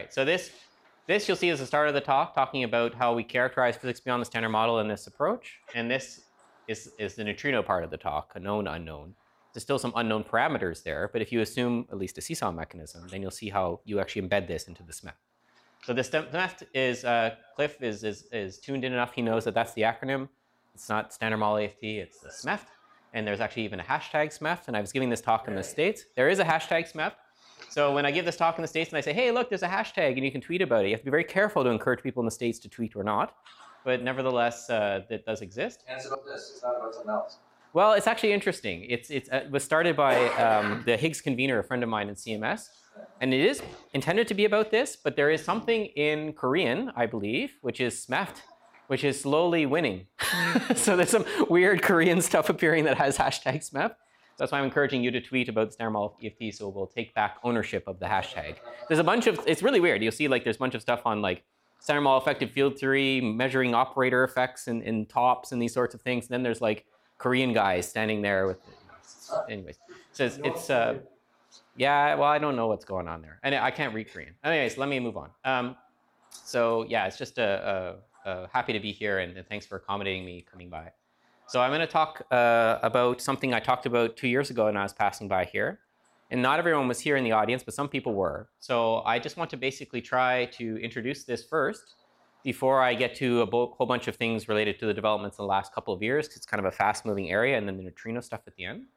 right, so this you'll see is the start of the talk, talking about how we characterize physics beyond the standard model in this approach. And this is the neutrino part of the talk, a known unknown. There's still some unknown parameters there, but if you assume at least a seesaw mechanism, then you'll see how you actually embed this into the SMEF. So the SMEF is, Cliff is tuned in enough, he knows that that's the acronym. It's not standard model AFT, it's the SMEF. And there's actually even a hashtag SMEF, and I was giving this talk in the States. There is a hashtag SMEF. So when I give this talk in the States and I say, hey, look, there's a hashtag and you can tweet about it, you have to be very careful to encourage people in the States to tweet or not. But nevertheless, that does exist. And it's about this, it's not about something else. Well, it's actually interesting. It was started by the Higgs convener, a friend of mine in CMS. And it is intended to be about this, but there is something in Korean, I believe, which is SMEFT, which is slowly winning. So there's some weird Korean stuff appearing that has hashtag SMEF. That's why I'm encouraging you to tweet about the standard model EFT, so we'll take back ownership of the hashtag. There's a bunch of, it's really weird. You'll see like there's a bunch of stuff on like standard model effective field theory, measuring operator effects in TOPS and these sorts of things. And then there's like Korean guys standing there with, anyways. So it's yeah, well, I don't know what's going on there. And I can't read Korean. Anyways, let me move on. So yeah, it's just happy to be here, and thanks for accommodating me coming by. So I'm going to talk about something I talked about 2 years ago when I was passing by here. And not everyone was here in the audience, but some people were. So I just want to basically try to introduce this first before I get to a whole bunch of things related to the developments in the last couple of years, because it's kind of a fast-moving area, and then the neutrino stuff at the end.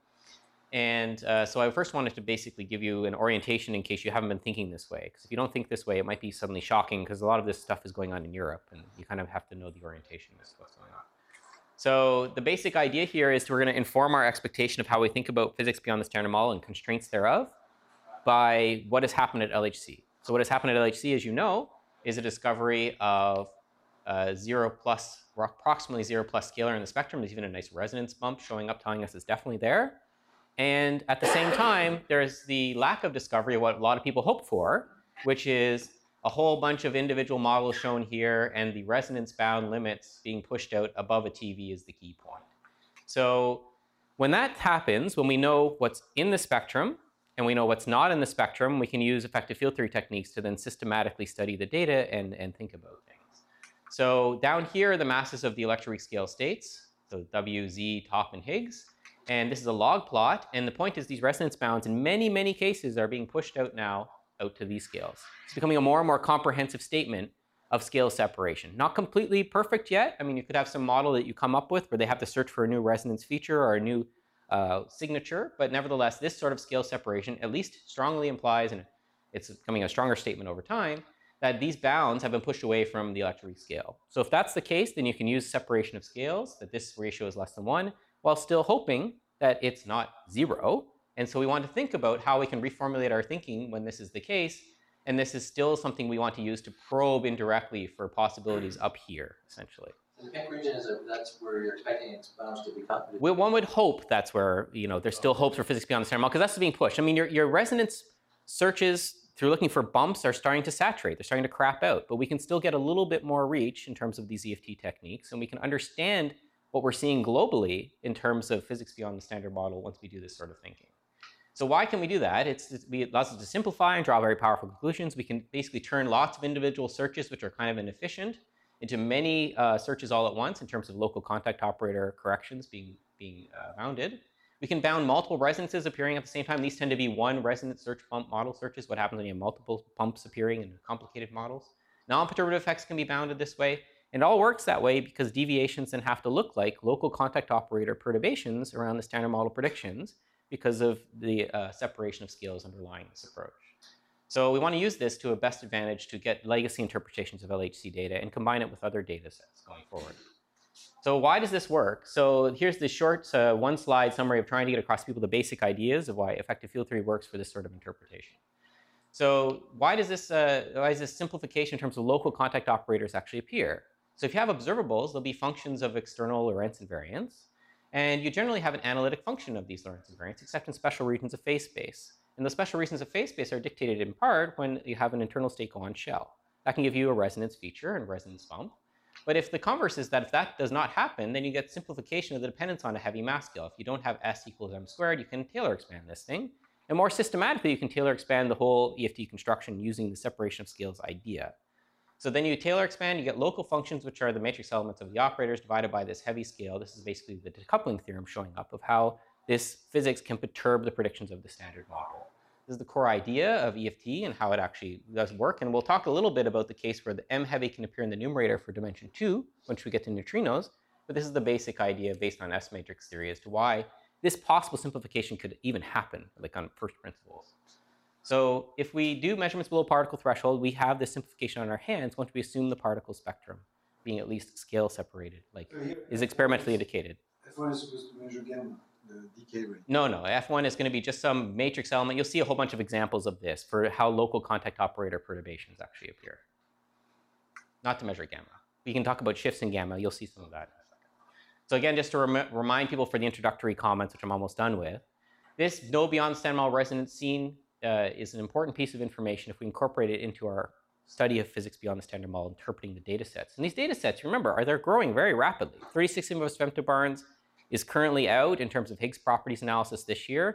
And so I first wanted to basically give you an orientation in case you haven't been thinking this way. Because if you don't think this way, it might be suddenly shocking, because a lot of this stuff is going on in Europe, and you kind of have to know the orientation as to what's going on. So the basic idea here is we're going to inform our expectation of how we think about physics beyond the standard model and constraints thereof by what has happened at LHC. So what has happened at LHC, as you know, is a discovery of zero plus, or approximately 0+ scalar in the spectrum. There's even a nice resonance bump showing up telling us it's definitely there. And at the same time, there's the lack of discovery of what a lot of people hope for, which is a whole bunch of individual models shown here, and the resonance bound limits being pushed out above a TV is the key point. So when that happens, when we know what's in the spectrum and we know what's not in the spectrum, we can use effective field theory techniques to then systematically study the data and think about things. So down here are the masses of the electroweak scale states, so W, Z, TOP, and Higgs. And this is a log plot. And the point is these resonance bounds in many, many cases are being pushed out now out to these scales. It's becoming a more and more comprehensive statement of scale separation. Not completely perfect yet. I mean, you could have some model that you come up with where they have to search for a new resonance feature or a new signature, but nevertheless, this sort of scale separation at least strongly implies, and it's becoming a stronger statement over time, that these bounds have been pushed away from the electroweak scale. So if that's the case, then you can use separation of scales, that this ratio is less than 1, while still hoping that it's not 0. And so we want to think about how we can reformulate our thinking when this is the case. And this is still something we want to use to probe indirectly for possibilities up here, essentially. So the pink region that's where you're expecting its bounds to become. Well, one would hope that's where, there's still hopes for physics beyond the standard model, because that's being pushed. I mean, your resonance searches through looking for bumps are starting to saturate. They're starting to crap out. But we can still get a little bit more reach in terms of these EFT techniques. And we can understand what we're seeing globally in terms of physics beyond the standard model once we do this sort of thinking. So why can we do that? It allows us to simplify and draw very powerful conclusions. We can basically turn lots of individual searches, which are kind of inefficient, into many searches all at once in terms of local contact operator corrections being bounded. We can bound multiple resonances appearing at the same time. These tend to be one resonance search bump model searches. What happens when you have multiple bumps appearing in complicated models? Non-perturbative effects can be bounded this way. And it all works that way because deviations then have to look like local contact operator perturbations around the standard model predictions because of the separation of scales underlying this approach. So we want to use this to a best advantage to get legacy interpretations of LHC data and combine it with other data sets going forward. So why does this work? So here's the short one-slide summary of trying to get across to people the basic ideas of why effective field theory works for this sort of interpretation. So why does this simplification in terms of local contact operators actually appear? So if you have observables, they'll be functions of external Lorentz invariance. And you generally have an analytic function of these Lorentz invariants, except in special regions of phase space. And the special regions of phase space are dictated in part when you have an internal state go on shell. That can give you a resonance feature and resonance bump. But if the converse is that if that does not happen, then you get simplification of the dependence on a heavy mass scale. If you don't have S equals m squared, you can Taylor expand this thing. And more systematically, you can tailor expand the whole EFT construction using the separation of scales idea. So then you tailor expand, you get local functions, which are the matrix elements of the operators divided by this heavy scale. This is basically the decoupling theorem showing up of how this physics can perturb the predictions of the standard model. This is the core idea of EFT and how it actually does work. And we'll talk a little bit about the case where the M heavy can appear in the numerator for dimension 2 once we get to neutrinos. But this is the basic idea based on S matrix theory as to why this possible simplification could even happen, like on first principles. So if we do measurements below particle threshold, we have this simplification on our hands once we assume the particle spectrum being at least scale separated, like is experimentally indicated. F1 is supposed to measure gamma, the decay rate. No, F1 is going to be just some matrix element. You'll see a whole bunch of examples of this for how local contact operator perturbations actually appear. Not to measure gamma. We can talk about shifts in gamma. You'll see some of that. So again, just to remind people for the introductory comments, which I'm almost done with, this no beyond standard model resonance scene is an important piece of information if we incorporate it into our study of physics beyond the standard model, interpreting the data sets. And these data sets, remember, they're growing very rapidly. 36 inverse femtobarns is currently out in terms of Higgs properties analysis this year.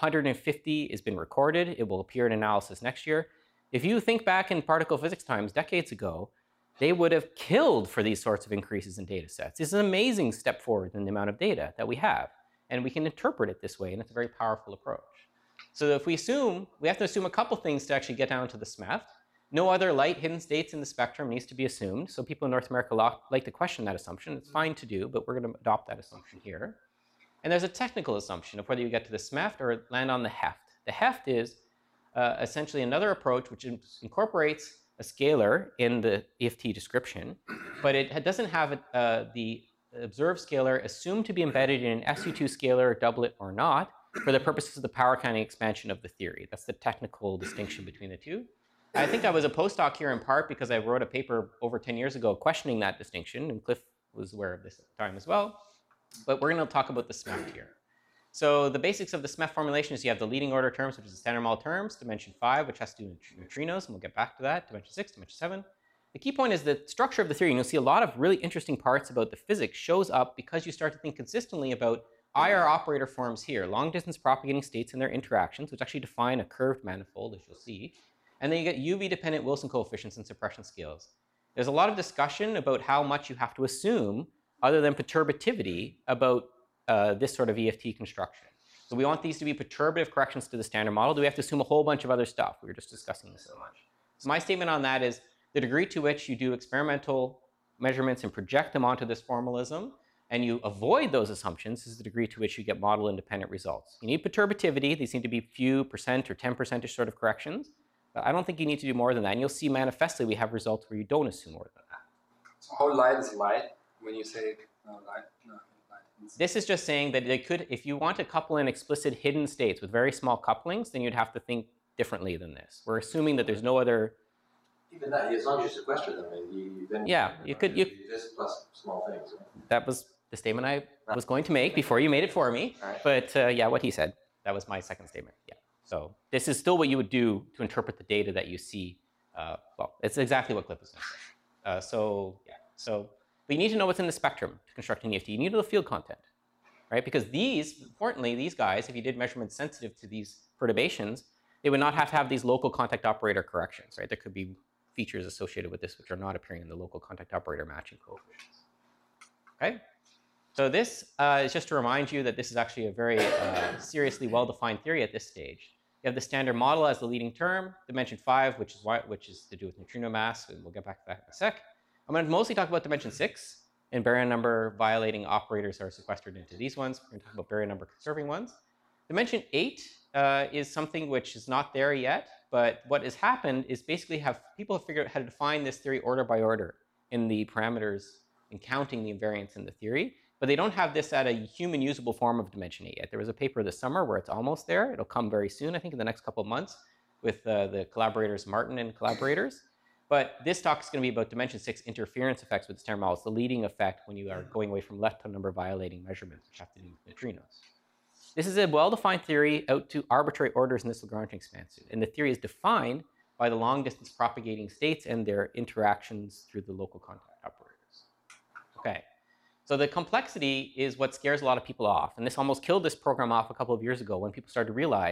150 has been recorded. It will appear in analysis next year. If you think back in particle physics times, decades ago, they would have killed for these sorts of increases in data sets. This is an amazing step forward in the amount of data that we have. And we can interpret it this way, and it's a very powerful approach. So if we assume, we have to assume a couple things to actually get down to the SMEFT. No other light hidden states in the spectrum needs to be assumed. So people in North America like to question that assumption. It's fine to do, but we're going to adopt that assumption here. And there's a technical assumption of whether you get to the SMEFT or land on the HEFT. The HEFT is essentially another approach which incorporates a scalar in the EFT description, but it doesn't have the observed scalar assumed to be embedded in an SU2 scalar, doublet or not, for the purposes of the power counting expansion of the theory. That's the technical distinction between the two. I think I was a postdoc here in part because I wrote a paper over 10 years ago questioning that distinction, and Cliff was aware of this at the time as well. But we're going to talk about the SMEFT here. So the basics of the SMEFT formulation is you have the leading order terms, which is the standard model terms, dimension 5, which has to do with neutrinos, and we'll get back to that, dimension 6, dimension 7. The key point is the structure of the theory, and you'll see a lot of really interesting parts about the physics shows up because you start to think consistently about IR operator forms here, long distance propagating states and their interactions, which actually define a curved manifold, as you'll see. And then you get UV-dependent Wilson coefficients and suppression scales. There's a lot of discussion about how much you have to assume, other than perturbativity, about this sort of EFT construction. So we want these to be perturbative corrections to the standard model. Do we have to assume a whole bunch of other stuff? We were just discussing this so much. So my statement on that is the degree to which you do experimental measurements and project them onto this formalism, and you avoid those assumptions, is the degree to which you get model-independent results. You need perturbativity. These need to be few percent or 10%-ish sort of corrections. But I don't think you need to do more than that. And you'll see manifestly we have results where you don't assume more than that. So how light is light when you say light? No, light. This is just saying that they could, if you want to couple in explicit hidden states with very small couplings, then you'd have to think differently than this. We're assuming that there's no other. Even that, as long as you sequester them, you then you could. this plus small things. That was the statement I was going to make before you made it for me. Right. But yeah, what he said. That was my second statement. Yeah. So this is still what you would do to interpret the data that you see. Well, it's exactly what Cliff was going to say. But you need to know what's in the spectrum to construct an EFT. You need to know the field content, right? Because importantly, these guys, if you did measurements sensitive to these perturbations, they would not have to have these local contact operator corrections, right? There could be features associated with this which are not appearing in the local contact operator matching coefficients. Okay? So this is just to remind you that this is actually a very seriously well-defined theory at this stage. You have the standard model as the leading term, dimension 5, which is to do with neutrino mass, and we'll get back to that in a sec. I'm going to mostly talk about dimension 6, and baryon number violating operators are sequestered into these ones. We're going to talk about baryon number conserving ones. Dimension 8 is something which is not there yet, but what has happened is basically people have figured out how to define this theory order by order in the parameters and counting the invariants in the theory. But they don't have this at a human usable form of dimension 8 yet. There was a paper this summer where it's almost there. It'll come very soon, I think in the next couple of months, with the collaborators Martin and collaborators. But this talk is going to be about dimension 6 interference effects with the standard model. It's the leading effect when you are going away from lepton number violating measurements, which have to do with neutrinos. This is a well-defined theory out to arbitrary orders in this Lagrangian expansion. And the theory is defined by the long-distance propagating states and their interactions through the local contact operators. Okay. So the complexity is what scares a lot of people off. And this almost killed this program off a couple of years ago when people started to realize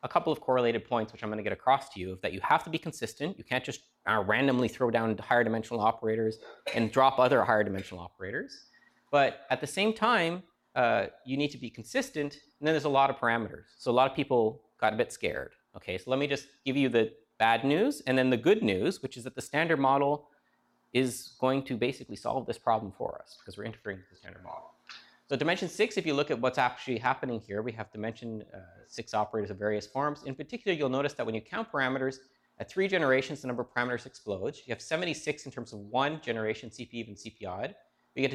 a couple of correlated points, which I'm going to get across to you, of that you have to be consistent. You can't just randomly throw down higher dimensional operators and drop other higher dimensional operators. But at the same time, you need to be consistent, and then there's a lot of parameters. So a lot of people got a bit scared. Okay, so let me just give you the bad news and then the good news, which is that the standard model is going to basically solve this problem for us because we're interfering with the standard model. So dimension 6, if you look at what's actually happening here, we have dimension 6 operators of various forms. In particular, you'll notice that when you count parameters, at 3 generations, the number of parameters explodes. You have 76 in terms of 1 generation CP even CP odd. We get to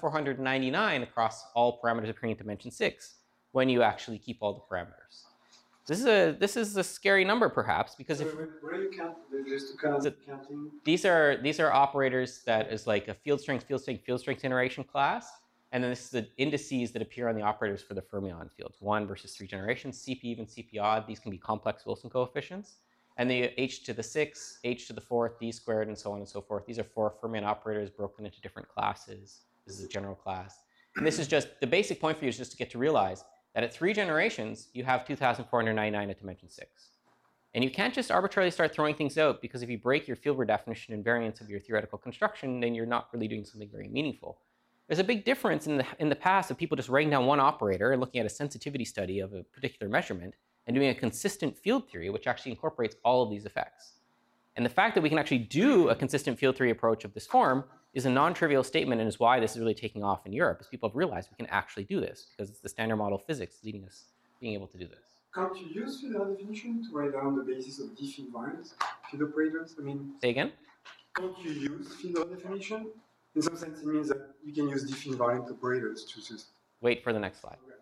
2,499 across all parameters appearing in dimension 6 when you actually keep all the parameters. This is a scary number, perhaps, because if where do you count? Just to count counting. These are operators that is like a field strength iteration class, and then this is the indices that appear on the operators for the fermion fields. 1 versus 3 generations, CP even, CP odd. These can be complex Wilson coefficients, and the h to the 6, h to the 4th, d squared, and so on and so forth. These are 4 fermion operators broken into different classes. This is a general class, and this is just the basic point for you is just to get to realize that at 3 generations, you have 2,499 at dimension 6. And you can't just arbitrarily start throwing things out, because if you break your field redefinition and variance of your theoretical construction, then you're not really doing something very meaningful. There's a big difference in the past of people just writing down one operator and looking at a sensitivity study of a particular measurement and doing a consistent field theory, which actually incorporates all of these effects. And the fact that we can actually do a consistent field theory approach of this form is a non-trivial statement, and is why this is really taking off in Europe, as people have realized we can actually do this, because it's the standard model of physics leading us being able to do this. Can't you use field redefinition to write down the basis of diff invariance field operators? I mean, Say again? can't you use field redefinition? In some sense, it means that you can use diff invariant operators to just... Wait for the next slide. Okay.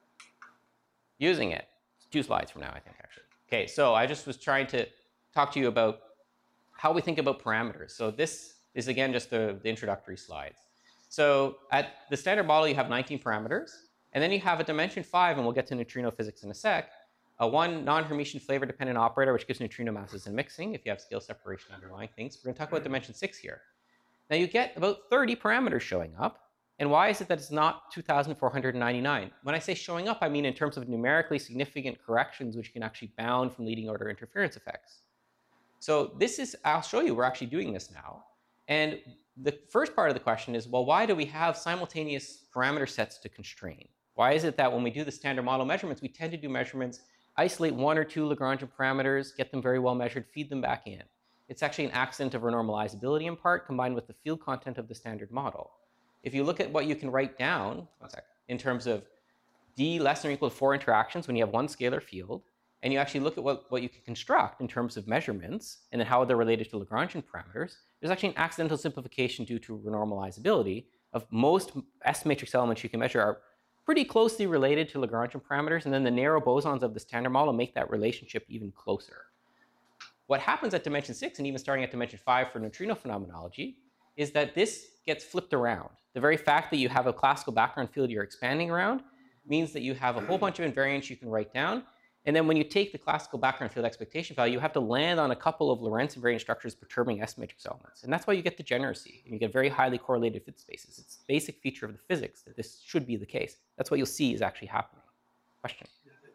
Using it. 2 slides from now, I think, actually. Okay, so I just was trying to talk to you about how we think about parameters. So this is, again, just the introductory slides. So at the standard model, you have 19 parameters. And then you have a dimension 5, and we'll get to neutrino physics in a sec, a 1 non-Hermitian flavor-dependent operator, which gives neutrino masses and mixing, if you have scale separation underlying things. We're going to talk about dimension 6 here. Now you get about 30 parameters showing up. And why is it that it's not 2,499? When I say showing up, I mean in terms of numerically significant corrections, which can actually bound from leading order interference effects. So this is, I'll show you, we're actually doing this now. And the first part of the question is, well, why do we have simultaneous parameter sets to constrain? Why is it that when we do the standard model measurements, we tend to do measurements, isolate 1 or 2 Lagrangian parameters, get them very well measured, feed them back in? It's actually an accident of renormalizability in part, combined with the field content of the standard model. If you look at what you can write down, in terms of d less than or equal to 4 interactions when you have 1 scalar field, and you actually look at what you can construct in terms of measurements and then how they're related to Lagrangian parameters, there's actually an accidental simplification due to renormalizability of most S matrix elements you can measure are pretty closely related to Lagrangian parameters, and then the narrow bosons of the standard model make that relationship even closer. What happens at dimension 6 and even starting at dimension 5 for neutrino phenomenology is that this gets flipped around. The very fact that you have a classical background field you're expanding around means that you have a whole bunch of invariants you can write down. And then when you take the classical background field expectation value, you have to land on a couple of Lorentz invariant structures perturbing S matrix elements. And that's why you get degeneracy, and you get very highly correlated fit spaces. It's a basic feature of the physics that this should be the case. That's what you'll see is actually happening. Question?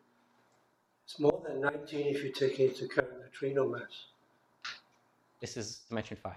It's more than 19 if you take into account neutrino mass. This is dimension 5.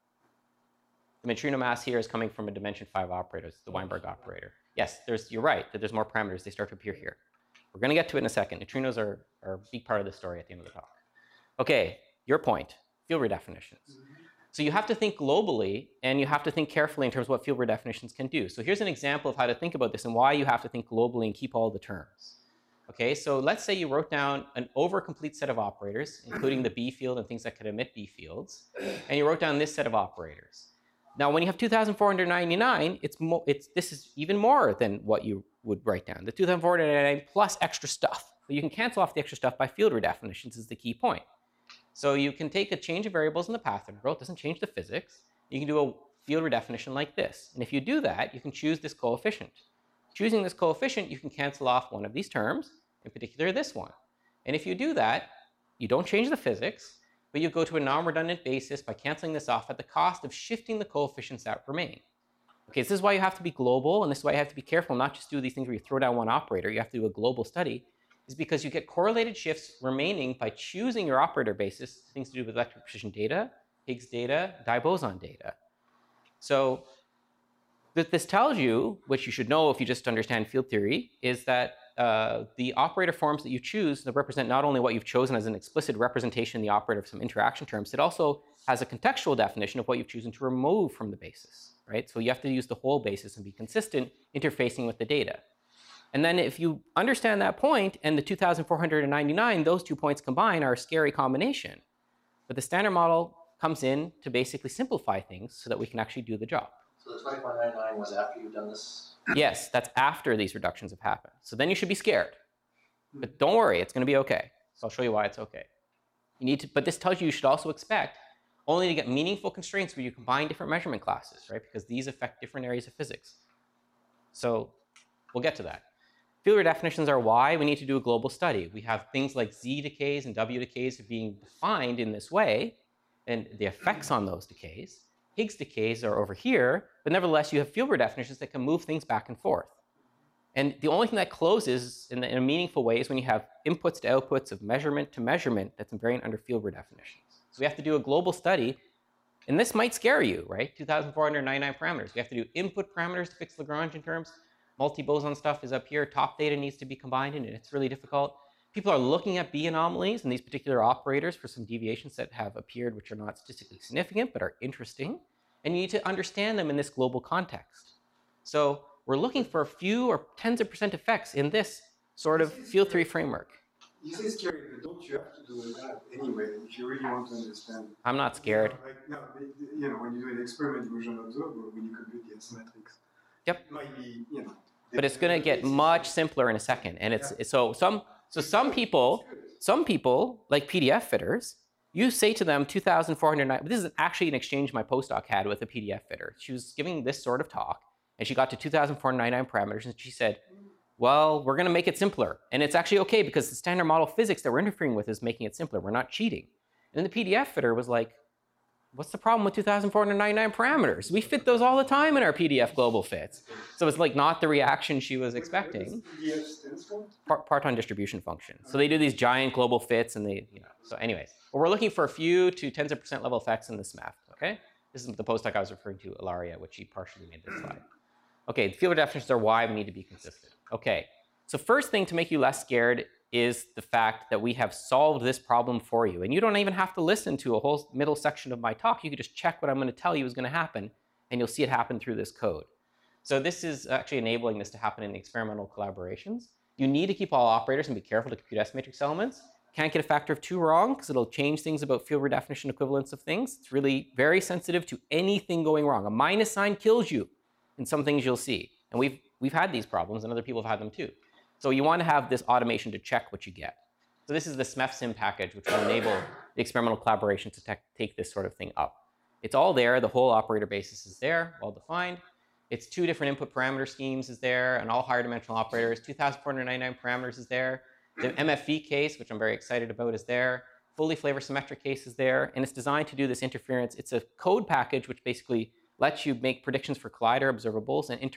The neutrino mass here is coming from a dimension 5 operator. It's the Weinberg operator. Yes, you're right that there's more parameters. They start to appear here. We're going to get to it in a second. Neutrinos are a big part of the story at the end of the talk. Okay, your point, field redefinitions. So you have to think globally, and you have to think carefully in terms of what field redefinitions can do. So here's an example of how to think about this and why you have to think globally and keep all the terms. Okay, so let's say you wrote down an over-complete set of operators, including the B field and things that could emit B fields, and you wrote down this set of operators. Now, when you have 2,499, this is even more than what you would write down. The 2,499 plus extra stuff. But you can cancel off the extra stuff by field redefinitions is the key point. So you can take a change of variables in the path integral. It doesn't change the physics. You can do a field redefinition like this. And if you do that, you can choose this coefficient. Choosing this coefficient, you can cancel off one of these terms, in particular this one. And if you do that, you don't change the physics, but you go to a non-redundant basis by canceling this off at the cost of shifting the coefficients that remain. Okay, so this is why you have to be global, and this is why you have to be careful, not just do these things where you throw down one operator. You have to do a global study, is because you get correlated shifts remaining by choosing your operator basis, things to do with electric precision data, Higgs data, dye boson data. So what this tells you, which you should know if you just understand field theory, is that the operator forms that you choose that represent not only what you've chosen as an explicit representation in the operator of some interaction terms, it also has a contextual definition of what you've chosen to remove from the basis, right? So you have to use the whole basis and be consistent interfacing with the data. And then if you understand that point and the 2,499, those 2 points combined are a scary combination. But the standard model comes in to basically simplify things so that we can actually do the job. So the 2499 was after you've done this? Yes, that's after these reductions have happened. So then you should be scared. But don't worry, it's going to be okay. So I'll show you why it's okay. You need to, but this tells you should also expect only to get meaningful constraints where you combine different measurement classes, right? Because these affect different areas of physics. So we'll get to that. Field definitions are why we need to do a global study. We have things like Z decays and W decays being defined in this way, and the effects on those decays. Higgs decays are over here, but nevertheless, you have field definitions that can move things back and forth. And the only thing that closes in a meaningful way is when you have inputs to outputs of measurement to measurement that's invariant under field definitions. So we have to do a global study, and this might scare you, right? 2,499 parameters. We have to do input parameters to fix Lagrangian terms. Multi-boson stuff is up here. Top data needs to be combined, and it's really difficult. People are looking at B anomalies and these particular operators for some deviations that have appeared which are not statistically significant but are interesting. And you need to understand them in this global context. So we're looking for a few or tens of % effects in this sort of field theory framework. You say scary, but don't you have to do that anyway if you really want to understand? I'm not scared. When you do an experiment, you measure and observe, or when you compute the asymmetrics. Yep. It might be, But it's going to get much simpler in a second. And some people like PDF fitters, you say to them 2,409. This is actually an exchange my postdoc had with a PDF fitter. She was giving this sort of talk, and she got to 2,499 parameters, and she said, well, we're going to make it simpler. And it's actually okay because the standard model physics that we're interfering with is making it simpler. We're not cheating. And the PDF fitter was like, what's the problem with 2,499 parameters? We fit those all the time in our PDF global fits. So it's like not the reaction she was expecting. PDF stands for? Parton distribution function. So they do these giant global fits and they, so anyways. But we're looking for a few to tens of % level effects in this math, okay? This is the postdoc I was referring to, Ilaria, which she partially made this slide. Okay, the field definitions are why we need to be consistent. Okay, so first thing to make you less scared is the fact that we have solved this problem for you. And you don't even have to listen to a whole middle section of my talk. You can just check what I'm going to tell you is going to happen, and you'll see it happen through this code. So this is actually enabling this to happen in the experimental collaborations. You need to keep all operators and be careful to compute S matrix elements. Can't get a factor of 2 wrong because it'll change things about field redefinition equivalence of things. It's really very sensitive to anything going wrong. A minus sign kills you in some things you'll see. And we've had these problems, and other people have had them too. So you want to have this automation to check what you get. So this is the SMEF-SIM package, which will enable the experimental collaboration to take this sort of thing up. It's all there. The whole operator basis is there, well defined. It's 2 different input parameter schemes is there, and all higher dimensional operators. 2,499 parameters is there. The MFV case, which I'm very excited about, is there. Fully flavor symmetric case is there, and it's designed to do this interference. It's a code package which basically lets you make predictions for collider observables and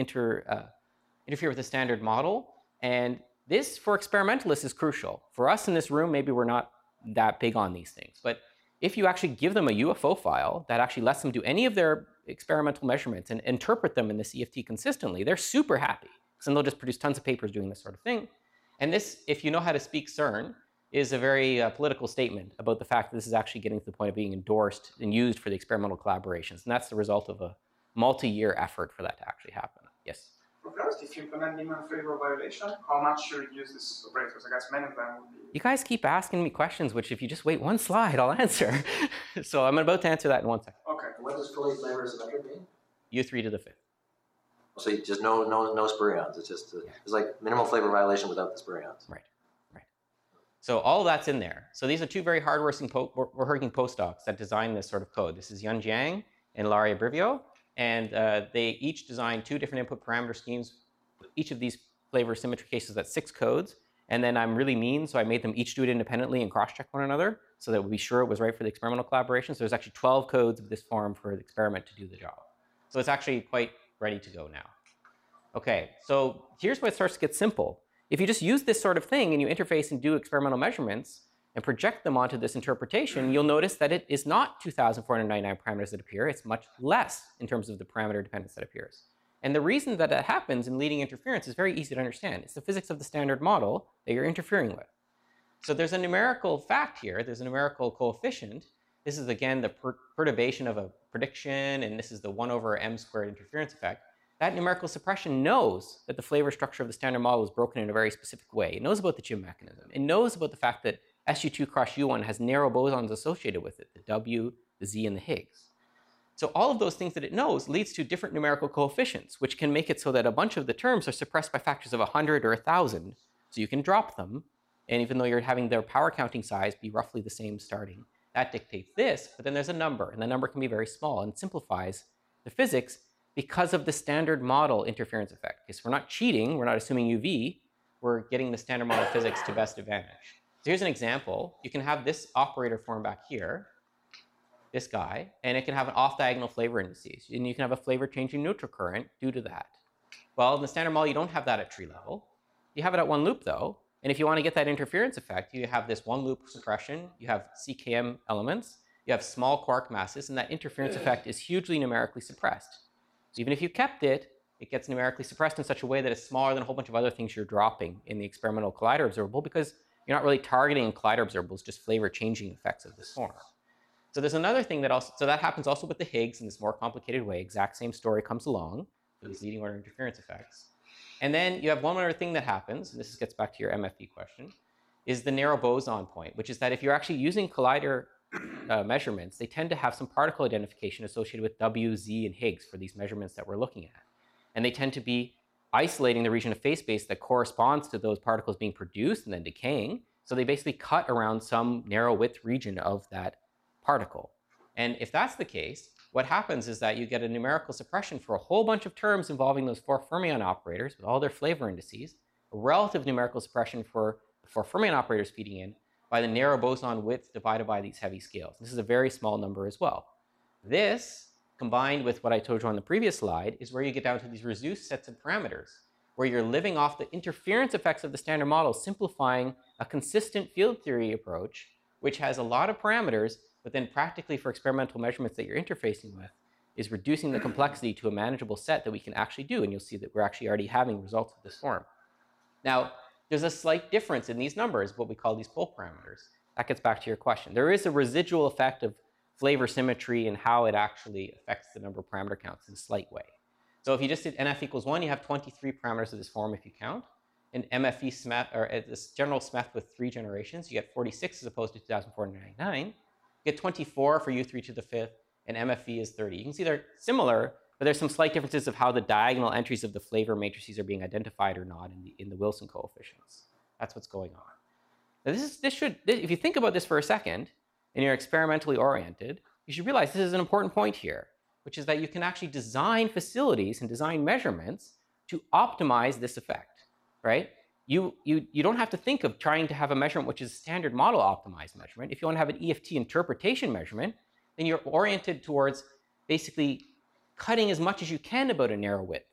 interfere with the standard model. And this, for experimentalists, is crucial. For us in this room, maybe we're not that big on these things. But if you actually give them a UFO file that actually lets them do any of their experimental measurements and interpret them in the CFT consistently, they're super happy. So they'll just produce tons of papers doing this sort of thing. And this, if you know how to speak CERN, is a very political statement about the fact that this is actually getting to the point of being endorsed and used for the experimental collaborations. And that's the result of a multi-year effort for that to actually happen. Yes? First, if you implement Niemann favor violation, how much should you use these operators? I guess many of them would be... You guys keep asking me questions, which if you just wait one slide, I'll answer. So I'm about to answer that in 1 second. Okay. What does fully flavor symmetric mean? U3 to the 5th. So you just no spurions. It's just it's like minimal flavor violation without the spurions. Right. So all that's in there. So these are 2 very hard-working postdocs that designed this sort of code. This is Yun Jiang and Ilaria Brivio. And they each designed 2 different input parameter schemes. Each of these flavor symmetry cases, that's 6 codes. And then I'm really mean, so I made them each do it independently and cross-check one another so that we'd be sure it was right for the experimental collaboration. So there's actually 12 codes of this form for the experiment to do the job. So it's actually quite ready to go now. Okay, so here's where it starts to get simple. if you just use this sort of thing and you interface and do experimental measurements and project them onto this interpretation, you'll notice that it is not 2,499 parameters that appear. It's much less in terms of the parameter dependence that appears. And the reason that that happens in leading interference is very easy to understand. It's the physics of the standard model that you're interfering with. So there's a numerical fact here. There's a numerical coefficient. This is, again, the perturbation of a prediction, and this is the 1 over m squared interference effect. That numerical suppression knows that the flavor structure of the standard model is broken in a very specific way. It knows about the Chim mechanism. It knows about the fact that SU2 cross U1 has narrow bosons associated with it, the W, the Z, and the Higgs. So all of those things that it knows leads to different numerical coefficients, which can make it so that a bunch of the terms are suppressed by factors of 100 or 1,000, so you can drop them, and even though you're having their power counting size be roughly the same starting. That dictates this, but then there's a number, and the number can be very small and simplifies the physics because of the standard model interference effect. Because we're not cheating, we're not assuming UV, we're getting the standard model physics to best advantage. So here's an example. You can have this operator form back here, this guy, and it can have an off-diagonal flavor indices. And you can have a flavor changing neutral current due to that. Well, in the standard model, you don't have that at tree level. You have it at one loop, though. And if you want to get that interference effect, you have this one loop suppression, you have CKM elements, you have small quark masses, and that interference effect is hugely numerically suppressed. So even if you kept it, it gets numerically suppressed in such a way that it's smaller than a whole bunch of other things you're dropping in the experimental collider observable, because you're not really targeting in collider observables, just flavor changing effects of this form. So there's another thing that also, so that happens also with the Higgs in this more complicated way. Exact same story comes along for these leading order interference effects. And then you have one other thing that happens, and this gets back to your MFE question, is the narrow boson point, which is that if you're actually using collider measurements, they tend to have some particle identification associated with W, Z, and Higgs for these measurements that we're looking at. And they tend to be isolating the region of phase space that corresponds to those particles being produced and then decaying. So they basically cut around some narrow width region of that particle. And if that's the case, what happens is that you get a numerical suppression for a whole bunch of terms involving those 4 fermion operators with all their flavor indices, a relative numerical suppression for the 4 fermion operators feeding in by the narrow boson width divided by these heavy scales. This is a very small number as well. This, combined with what I told you on the previous slide, is where you get down to these reduced sets of parameters, where you're living off the interference effects of the standard model, simplifying a consistent field theory approach, which has a lot of parameters, but then practically for experimental measurements that you're interfacing with, is reducing the complexity to a manageable set that we can actually do. And you'll see that we're actually already having results of this form. Now, there's a slight difference in these numbers, what we call these pole parameters. That gets back to your question. There is a residual effect of flavor symmetry and how it actually affects the number of parameter counts in a slight way. So if you just did NF equals 1, you have 23 parameters of this form if you count. And MFE SMEF, or this general SMEF with 3 generations, you get 46 as opposed to 2,499. You get 24 for U3 to the 5th, and MFE is 30. You can see they're similar, but there's some slight differences of how the diagonal entries of the flavor matrices are being identified or not in the Wilson coefficients. That's what's going on. Now if you think about this for a second, and you're experimentally oriented, you should realize this is an important point here, which is that you can actually design facilities and design measurements to optimize this effect, right? You don't have to think of trying to have a measurement which is a standard model optimized measurement. If you want to have an EFT interpretation measurement, then you're oriented towards basically cutting as much as you can about a narrow width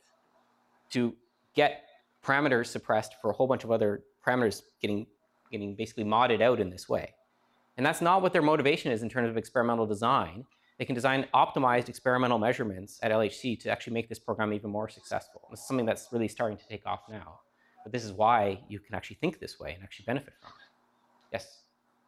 to get parameters suppressed for a whole bunch of other parameters getting basically modded out in this way. And that's not what their motivation is in terms of experimental design. They can design optimized experimental measurements at LHC to actually make this program even more successful. This is something that's really starting to take off now. But this is why you can actually think this way and actually benefit from it. Yes?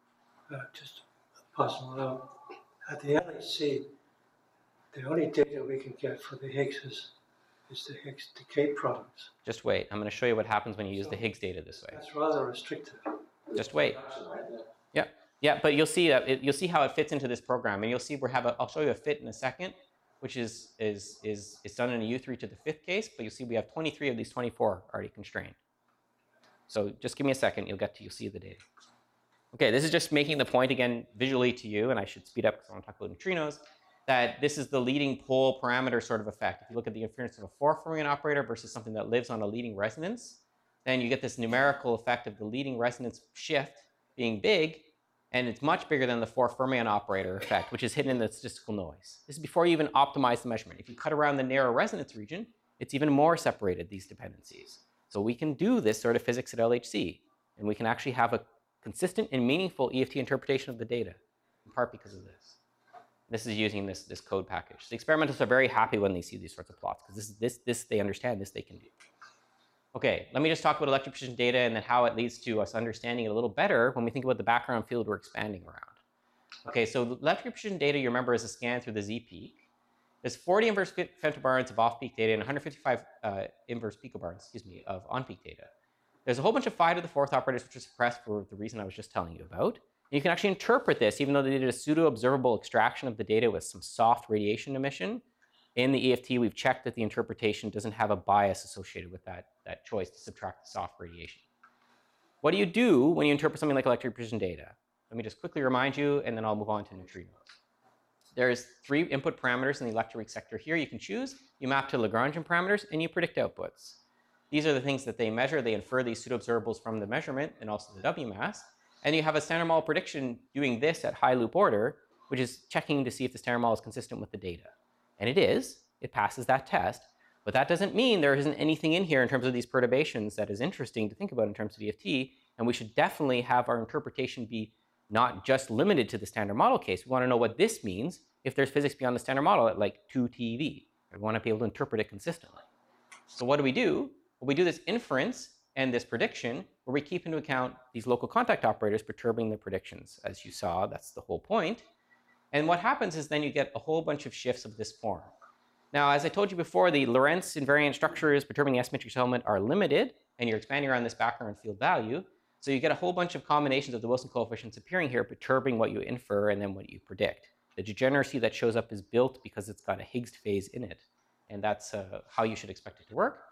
Just a personal note. At the LHC, the only data we can get for the Higgs is the Higgs decay products. Just wait. I'm going to show you what happens when you use the Higgs data this way. That's rather restrictive. Just wait. Yeah. Yeah, but you'll see that you'll see how it fits into this program, and you'll see I'll show you a fit in a second, which is done in a U3 to the 5th case, but you'll see we have 23 of these 24 already constrained. So just give me a second, you'll see the data. Okay, this is just making the point again visually to you, and I should speed up because I want to talk about neutrinos, that this is the leading pole parameter sort of effect. If you look at the interference of a 4 fermion operator versus something that lives on a leading resonance, then you get this numerical effect of the leading resonance shift being big, and it's much bigger than the 4 fermion operator effect, which is hidden in the statistical noise. This is before you even optimize the measurement. If you cut around the narrow resonance region, it's even more separated, these dependencies. So we can do this sort of physics at LHC, and we can actually have a consistent and meaningful EFT interpretation of the data, in part because of this. This is using this code package. The experimentalists are very happy when they see these sorts of plots, because this they understand, this they can do. Okay, let me just talk about electric precision data and then how it leads to us understanding it a little better when we think about the background field we're expanding around. Okay, so electric precision data, you remember, is a scan through the Z-peak. There's 40 inverse femtobarns of off-peak data and 155 inverse picobarns, excuse me, of on-peak data. There's a whole bunch of 5 to the 4th operators which are suppressed for the reason I was just telling you about. And you can actually interpret this, even though they did a pseudo-observable extraction of the data with some soft radiation emission. In the EFT, we've checked that the interpretation doesn't have a bias associated with that choice to subtract the soft radiation. What do you do when you interpret something like electric precision data? Let me just quickly remind you, and then I'll move on to neutrinos. There's 3 input parameters in the electroweak sector here you can choose. You map to Lagrangian parameters, and you predict outputs. These are the things that they measure. They infer these pseudo-observables from the measurement and also the W mass. And you have a standard model prediction doing this at high loop order, which is checking to see if the standard model is consistent with the data. And it is. It passes that test. But that doesn't mean there isn't anything in here in terms of these perturbations that is interesting to think about in terms of EFT. And we should definitely have our interpretation be not just limited to the standard model case. We want to know what this means if there's physics beyond the standard model at like 2 TeV. We want to be able to interpret it consistently. So what do? Well, we do this inference and this prediction where we keep into account these local contact operators perturbing the predictions. As you saw, that's the whole point. And what happens is then you get a whole bunch of shifts of this form. Now, as I told you before, the Lorentz invariant structures perturbing the S matrix element are limited, and you're expanding around this background field value. So you get a whole bunch of combinations of the Wilson coefficients appearing here, perturbing what you infer and then what you predict. The degeneracy that shows up is built because it's got a Higgs phase in it, and that's how you should expect it to work.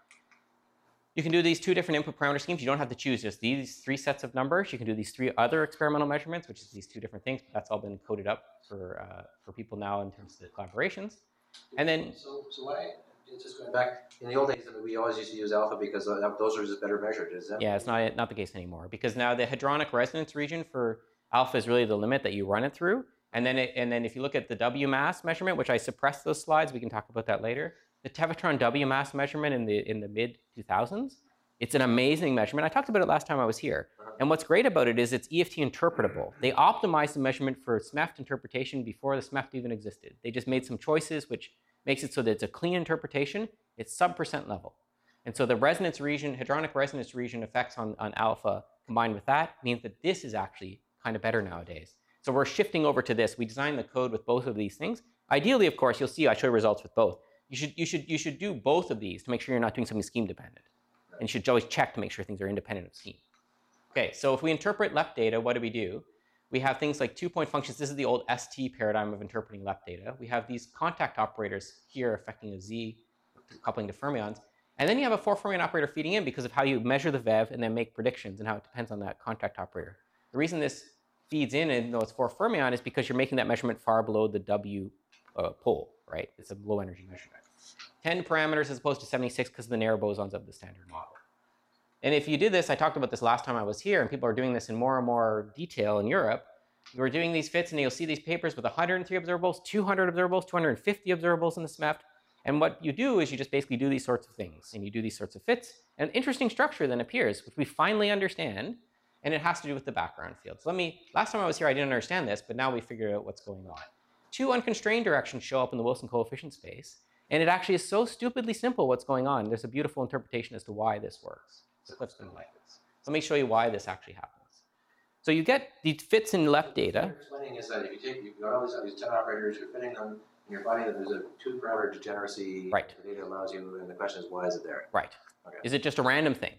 You can do these 2 different input parameter schemes. You don't have to choose just these 3 sets of numbers. You can do these 3 other experimental measurements, which is these 2 different things. But that's all been coded up for people now in terms of the collaborations. And then, so why? Just going back in the old days, we always used to use alpha because those are just better measured. Is that? Yeah, it's not the case anymore because now the hadronic resonance region for alpha is really the limit that you run it through. And then if you look at the W mass measurement, which I suppressed those slides, we can talk about that later. The Tevatron W mass measurement in the mid 2000s, it's an amazing measurement. I talked about it last time I was here. And what's great about it is it's EFT interpretable. They optimized the measurement for SMEFT interpretation before the SMEFT even existed. They just made some choices, which makes it so that it's a clean interpretation. It's sub% level. And so the resonance region, hadronic resonance region effects on alpha combined with that means that this is actually kind of better nowadays. So we're shifting over to this. We designed the code with both of these things. Ideally, of course, you'll see I show results with both. You should do both of these to make sure you're not doing something scheme dependent. And you should always check to make sure things are independent of scheme. Okay, so if we interpret LEP data, what do? We have things like 2-point functions. This is the old ST paradigm of interpreting LEP data. We have these contact operators here affecting a Z coupling to fermions. And then you have a 4-fermion operator feeding in because of how you measure the VEV and then make predictions and how it depends on that contact operator. The reason this feeds in, even though it's 4-fermion, is because you're making that measurement far below the W pole, right? It's a low energy measurement. 10 parameters as opposed to 76 because of the narrow bosons of the standard model. And if you did this, I talked about this last time I was here, and people are doing this in more and more detail in Europe. You are doing these fits, and you'll see these papers with 103 observables, 200 observables, 250 observables in the SMEFT. And what you do is you just basically do these sorts of things, and you do these sorts of fits. An interesting structure then appears, which we finally understand, and it has to do with the background field. So last time I was here, I didn't understand this, but now we figured out what's going on. 2 unconstrained directions show up in the Wilson coefficient space, and it actually is so stupidly simple what's going on. There's a beautiful interpretation as to why this works. So clip's going to like this. So let me show you why this actually happens. So you get these fits in LEP data. What you're explaining is that if you've got all these 10 operators, you're fitting them, and you're finding that there's a 2-parameter degeneracy. Right. The data allows you, and the question is, why is it there? Right. Okay. Is it just a random thing?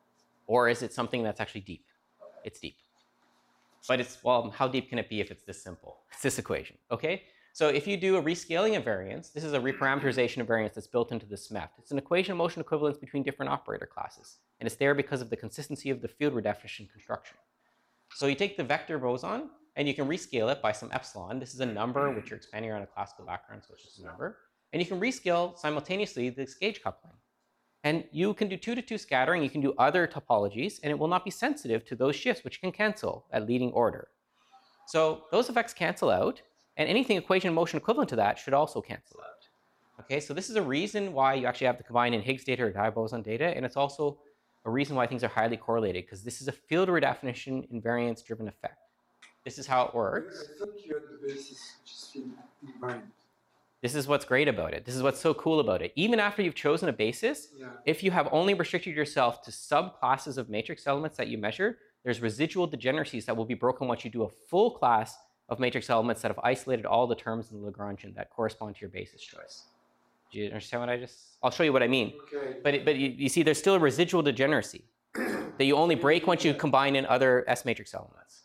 Or is it something that's actually deep? Okay. It's deep. But it's, well, how deep can it be if it's this simple? It's this equation, okay? So if you do a rescaling of variance, this is a reparameterization of variance that's built into the SMEFT. It's an equation of motion equivalence between different operator classes. And it's there because of the consistency of the field redefinition construction. So you take the vector boson, and you can rescale it by some epsilon. This is a number which you're expanding around a classical background, so it's just a number. And you can rescale simultaneously this gauge coupling. And you can do 2-to-2 scattering. You can do other topologies, and it will not be sensitive to those shifts, which can cancel at leading order. So those effects cancel out. And anything equation motion equivalent to that should also cancel out. Okay, so this is a reason why you actually have to combine in Higgs data or diboson data, and it's also a reason why things are highly correlated, because this is a field redefinition invariance-driven effect. This is how it works. I thought you had the basis, which is field invariant. This is what's great about it. This is what's so cool about it. Even after you've chosen a basis, Yeah. if you have only restricted yourself to subclasses of matrix elements that you measure, there's residual degeneracies that will be broken once you do a full class of matrix elements that have isolated all the terms in the Lagrangian that correspond to your basis choice. Do you understand what I'll show you what I mean. Okay. But you see, there's still a residual degeneracy that you only break once you combine in other S matrix elements,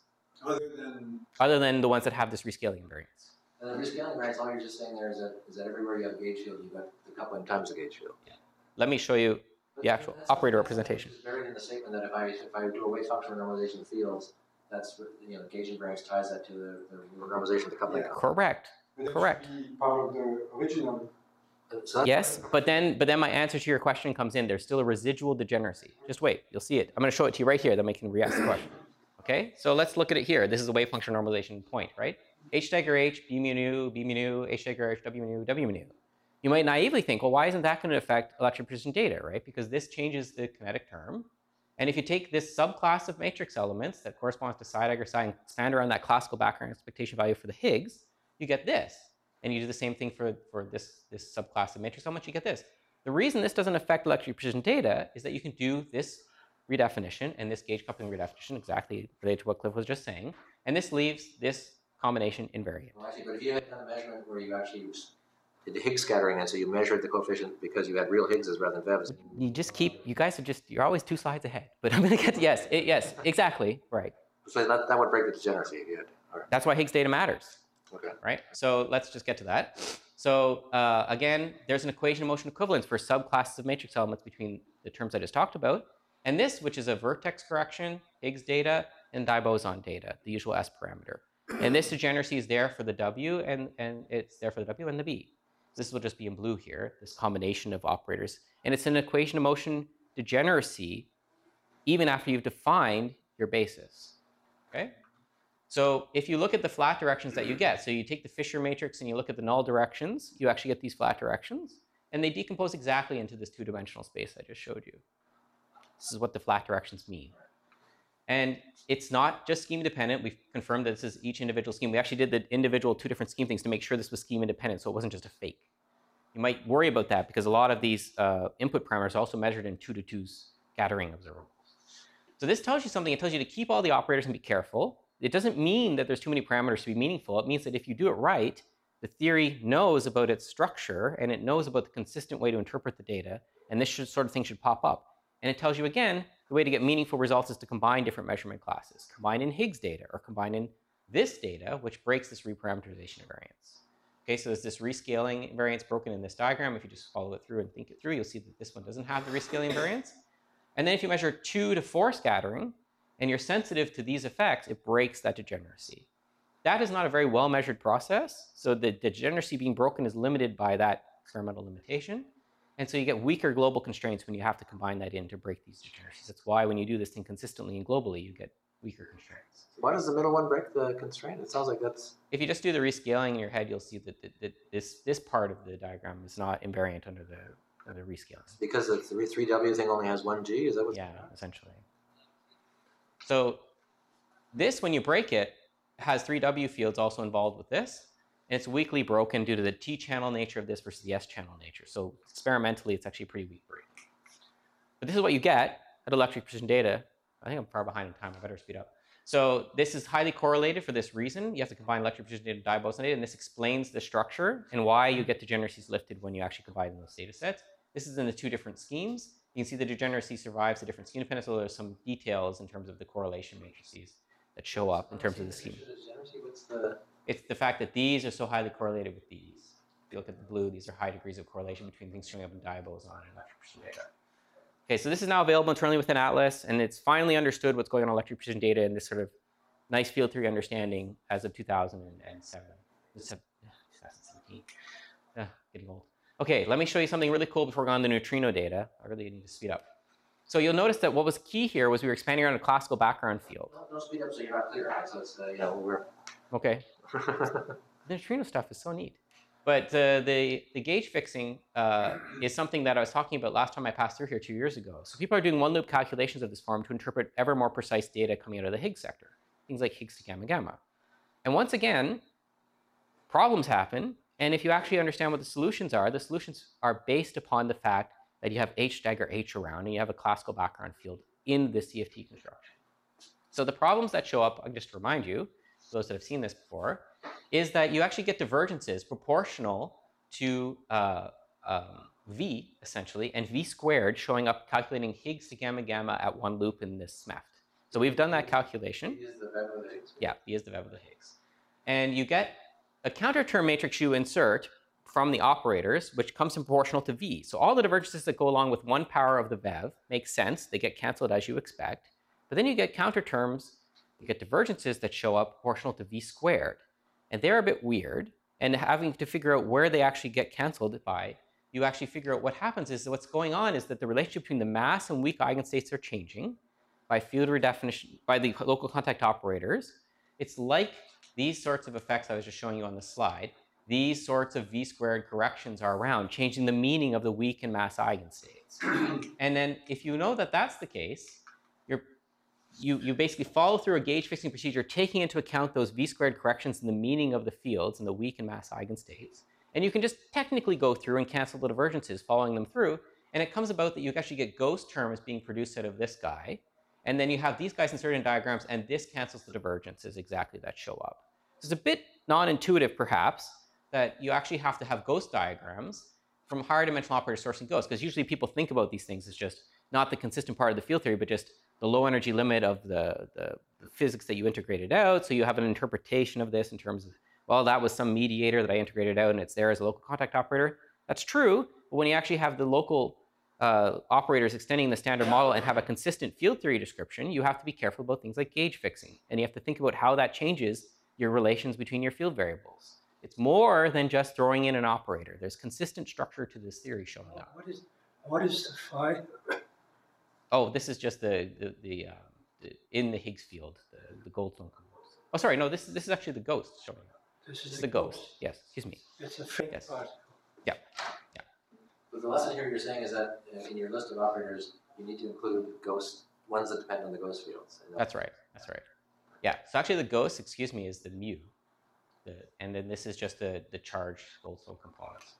other than the ones that have this rescaling invariance. And the rescaling variance, all you're just saying there is that everywhere you have a gauge field, you've got the coupling times the gauge field. Let me show you But the actual that's- operator representation. It's buried in the statement that if I do a weight function normalization of fields, that's what, gauge invariance ties that to the normalization of the coupling. Yeah. Correct. But that Correct. should be part of the original. So that's- Yes, but then my answer to your question comes in. There's still a residual degeneracy. Just wait, you'll see it. I'm going to show it to you right here, then we can re-ask the question. Okay, so let's look at it here. This is a wave function normalization point, right? H dagger H, B mu nu, H dagger H, W mu. You might naively think, well, why isn't that going to affect electric precision data, right? Because this changes the kinetic term. And if you take this subclass of matrix elements that corresponds to psi dagger psi and expand around that classical background expectation value for the Higgs, you get this. And you do the same thing for this subclass of matrix elements, you get this. The reason this doesn't affect electric precision data is that you can do this redefinition and this gauge coupling redefinition exactly related to what Cliff was just saying. And this leaves this combination invariant. Well, I see, but if you had done a measurement where you actually did the Higgs scattering, and so you measured the coefficient because you had real Higgses rather than Vevs. You guys are you're always 2 slides ahead. But I'm going to get to, yes, exactly, right. So that would break the degeneracy if you had. All right. That's why Higgs data matters. Okay. Right? So let's just get to that. So again, there's an equation of motion equivalence for subclasses of matrix elements between the terms I just talked about. And this, which is a vertex correction, Higgs data, and diboson data, the usual S parameter. And this degeneracy is there for the W, and it's there for the W and the B. This will just be in blue here, this combination of operators. And it's an equation of motion degeneracy even after you've defined your basis. Okay? So if you look at the flat directions that you get, so you take the Fisher matrix and you look at the null directions, you actually get these flat directions, and they decompose exactly into this 2-dimensional space I just showed you. This is what the flat directions mean. And it's not just scheme dependent. We've confirmed that this is each individual scheme. We actually did the individual 2 different scheme things to make sure this was scheme independent, so it wasn't just a fake. You might worry about that because a lot of these input parameters are also measured in 2-to-2 scattering observables. So this tells you something. It tells you to keep all the operators and be careful. It doesn't mean that there's too many parameters to be meaningful. It means that if you do it right, the theory knows about its structure and it knows about the consistent way to interpret the data, and this sort of thing should pop up. And it tells you, again, the way to get meaningful results is to combine different measurement classes. Combine in Higgs data or combine in this data, which breaks this reparameterization invariance. Okay, so there's this rescaling invariance broken in this diagram. If you just follow it through and think it through, you'll see that this one doesn't have the rescaling invariance. And then if you measure 2 to 4 scattering, and you're sensitive to these effects, it breaks that degeneracy. That is not a very well measured process. So the degeneracy being broken is limited by that experimental limitation. And so you get weaker global constraints when you have to combine that in to break these degeneracies. That's why when you do this thing consistently and globally, you get weaker constraints. Why does the middle one break the constraint? It sounds like that's. If you just do the rescaling in your head, you'll see that this part of the diagram is not invariant under the rescaling. Because the 3W thing only has 1G? Is that what's Yeah, essentially. So this, when you break it, has 3W fields also involved with this. And it's weakly broken due to the T-channel nature of this versus the S-channel nature. So experimentally, it's actually a pretty weak break. But this is what you get at electric precision data. I think I'm far behind in time. I better speed up. So this is highly correlated for this reason. You have to combine electric precision data and diboson data, and this explains the structure and why you get degeneracies lifted when you actually combine those data sets. This is in the 2 different schemes. You can see the degeneracy survives the different scheme dependence, so there's some details in terms of the correlation matrices that show up in terms of the scheme. What's the. It's the fact that these are so highly correlated with these. If you look at the blue, these are high degrees of correlation between things showing up in diboson and electric precision data. Okay, so this is now available internally within Atlas, and it's finally understood what's going on in electric precision data in this sort of nice field theory understanding as of 2007. 2017. Getting old. Okay, let me show you something really cool before we go on to neutrino data. I really need to speed up. So you'll notice that what was key here was we were expanding around a classical background field. No speed up so you're not clear, right? So it's, we're. Okay. The neutrino stuff is so neat. But the gauge fixing is something that I was talking about last time I passed through here 2 years ago. So people are doing one loop calculations of this form to interpret ever more precise data coming out of the Higgs sector, things like Higgs to gamma gamma. And once again, problems happen. And if you actually understand what the solutions are based upon the fact that you have H stagger H around and you have a classical background field in the CFT construction. So the problems that show up, I'll just remind you, those that have seen this before, is that you actually get divergences proportional to V, essentially, and V squared showing up calculating Higgs to gamma gamma at one loop in this SMAFT. So we've done that calculation. Use the Web of the Higgs. Yeah, V is the Web of the Higgs. And you get a counter term matrix you insert from the operators, which comes in proportional to V. So all the divergences that go along with 1 power of the VEV make sense. They get canceled as you expect. But then you get counter terms, you get divergences that show up proportional to V squared. And they're a bit weird. And having to figure out where they actually get canceled by, you actually figure out what happens is what's going on is that the relationship between the mass and weak eigenstates are changing by field redefinition, by the local contact operators. It's like these sorts of effects I was just showing you on the slide. These sorts of V squared corrections are around, changing the meaning of the weak and mass eigenstates. And then if you know that that's the case, you basically follow through a gauge fixing procedure, taking into account those V squared corrections in the meaning of the fields and the weak and mass eigenstates. And you can just technically go through and cancel the divergences, following them through. And it comes about that you actually get ghost terms being produced out of this guy. And then you have these guys inserted in diagrams, and this cancels the divergences exactly that show up. So it's a bit non-intuitive, perhaps, that you actually have to have ghost diagrams from higher dimensional operator sourcing ghosts, because usually people think about these things as just not the consistent part of the field theory, but just the low energy limit of the physics that you integrated out. So you have an interpretation of this in terms of, well, that was some mediator that I integrated out and it's there as a local contact operator. That's true, but when you actually have the local operators extending the standard model and have a consistent field theory description, you have to be careful about things like gauge fixing. And you have to think about how that changes your relations between your field variables. It's more than just throwing in an operator. There's consistent structure to this theory showing up. What is the phi? Oh, this is just the in the Higgs field, the Goldstone components. Oh, sorry, no, this is actually the ghost showing up. This is the ghost. Yes, excuse me. It's a faint Yes. particle. Yeah. But the lesson here you're saying is that in your list of operators, you need to include ghost ones that depend on the ghost fields. That's right. That's right. Yeah. So actually, the ghost, excuse me, is the mu, and then this is just the charged Goldstone components.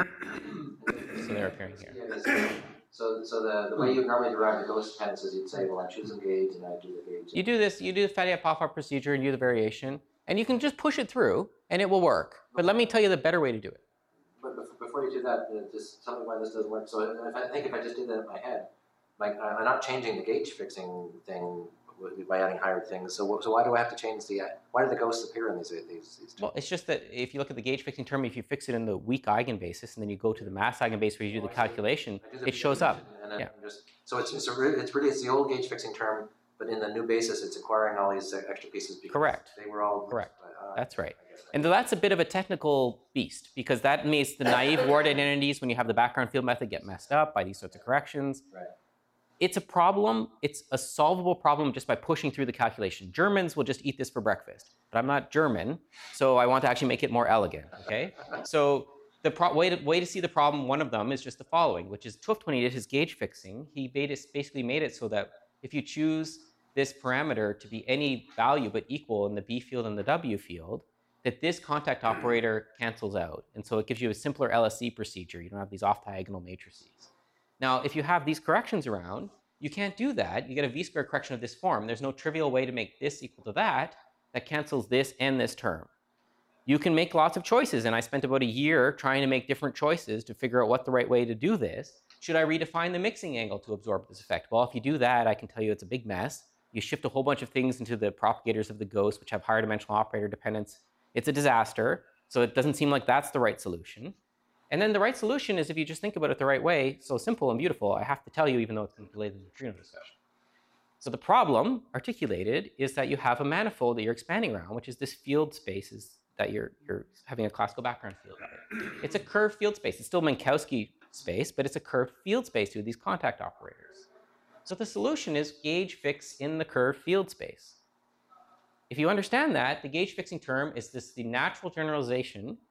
So they're appearing here. Yeah, so the way you would normally derive the ghost dependence is you'd say, well, I choose a gauge and I do the gauge. You do this, you do the Faddeev-Poffar procedure and you do the variation, and you can just push it through, and it will work. But let me tell you the better way to do it. But before you do that, just tell me why this doesn't work. So if I just did that in my head, like I'm not changing the gauge fixing thing by adding higher things. So why do I have to change why do the ghosts appear in these two? Well, it's just that if you look at the gauge fixing term, if you fix it in the weak eigenbasis and then you go to the mass eigenbase where you do the calculation, it shows up. Yeah. So it's the old gauge fixing term, but in the new basis, it's acquiring all these extra pieces because correct. They were all correct. That's right. And that's a bit of a technical beast because that makes the naive word identities when you have the background field method get messed up by these sorts of corrections. Right. It's a problem. It's a solvable problem just by pushing through the calculation. Germans will just eat this for breakfast, but I'm not German, so I want to actually make it more elegant, okay? So the way to see the problem, one of them is just the following, which is 1220 did his gauge fixing. He basically made it so that if you choose this parameter to be any value but equal in the B field and the W field, that this contact operator cancels out. And so it gives you a simpler LSE procedure. You don't have these off-diagonal matrices. Now, if you have these corrections around, you can't do that. You get a v-squared correction of this form. There's no trivial way to make this equal to that cancels this and this term. You can make lots of choices, and I spent about a year trying to make different choices to figure out what the right way to do this. Should I redefine the mixing angle to absorb this effect? Well, if you do that, I can tell you it's a big mess. You shift a whole bunch of things into the propagators of the ghost, which have higher dimensional operator dependence. It's a disaster, so it doesn't seem like that's the right solution. And then the right solution is if you just think about it the right way, so simple and beautiful, I have to tell you even though it's going to delay the neutrino discussion. So the problem articulated is that you have a manifold that you're expanding around, which is this field spaces that you're having a classical background field of. It's a curved field space. It's still Minkowski space, but it's a curved field space through these contact operators. So the solution is gauge fix in the curved field space. If you understand that, the gauge fixing term is the natural generalization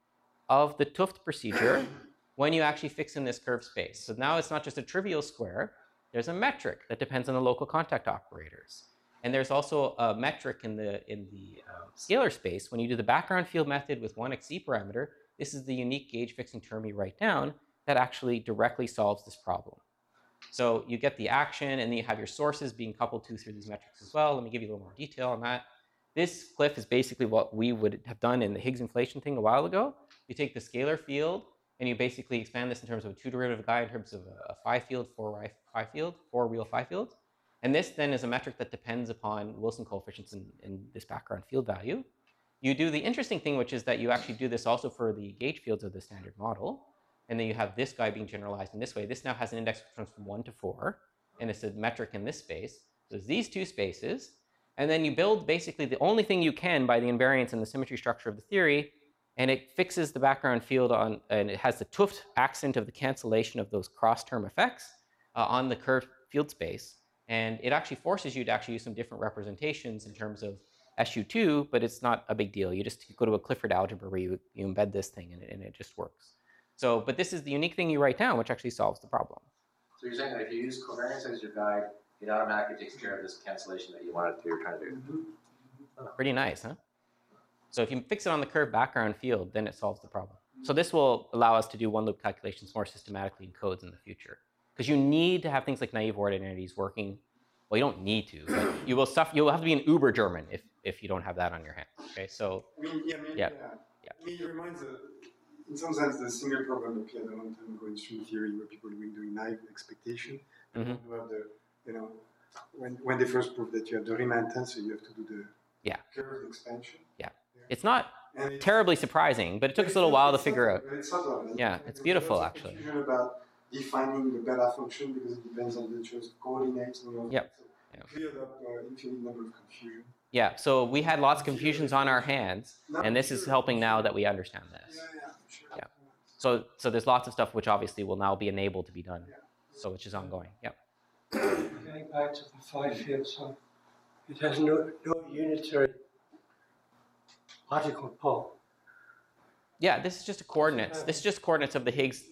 of the 't Hooft procedure when you actually fix in this curved space. So now it's not just a trivial square, there's a metric that depends on the local contact operators. And there's also a metric in the scalar space. When you do the background field method with one XZ parameter, this is the unique gauge fixing term you write down that actually directly solves this problem. So you get the action, and then you have your sources being coupled to through these metrics as well. Let me give you a little more detail on that. This glyph is basically what we would have done in the Higgs inflation thing a while ago. You take the scalar field, and you basically expand this in terms of a two-derivative guy in terms of a phi field, four real phi fields. And this then is a metric that depends upon Wilson coefficients in this background field value. You do the interesting thing, which is that you actually do this also for the gauge fields of the standard model. And then you have this guy being generalized in this way. This now has an index from 1 to 4, and it's a metric in this space. So it's these two spaces. And then you build basically the only thing you can by the invariance and the symmetry structure of the theory, and it fixes the background field on, and it has the 't Hooft accent of the cancellation of those cross-term effects on the curved field space. And it actually forces you to actually use some different representations in terms of SU2, but it's not a big deal. You just go to a Clifford algebra where you embed this thing, and it just works. So, but this is the unique thing you write down, which actually solves the problem. So you're saying that if you use covariance as your guide, it automatically takes care of this cancellation that you're trying to do. Pretty nice, huh? So if you fix it on the curved background field, then it solves the problem. So this will allow us to do one-loop calculations more systematically in codes in the future. Because you need to have things like naive ordinarities working. Well, you don't need to, but you will suffer. You'll have to be an uber German if you don't have that on your hands. Okay, so yeah. I mean, it reminds, in some sense, the single problem appeared a long time ago in string theory, where people were doing naive expectation. You have the, when they first proved that you have the Riemann tensor, you have to do the curved expansion. It's not terribly surprising, but it took us a little while to figure out. Yeah, it's beautiful actually. Confusion about defining the beta function because it depends on the choice of coordinates and all that. Yep. So cleared up infinite number of confusion. Yeah, so we had lots of confusions on our hands, and this is helping now that we understand this. Sure. So there's lots of stuff which obviously will now be enabled to be done, so which is ongoing. Yep. Going back to the phi field, so it has no unitary particle pole. Yeah, this is just a coordinates. This is just coordinates of the Higgs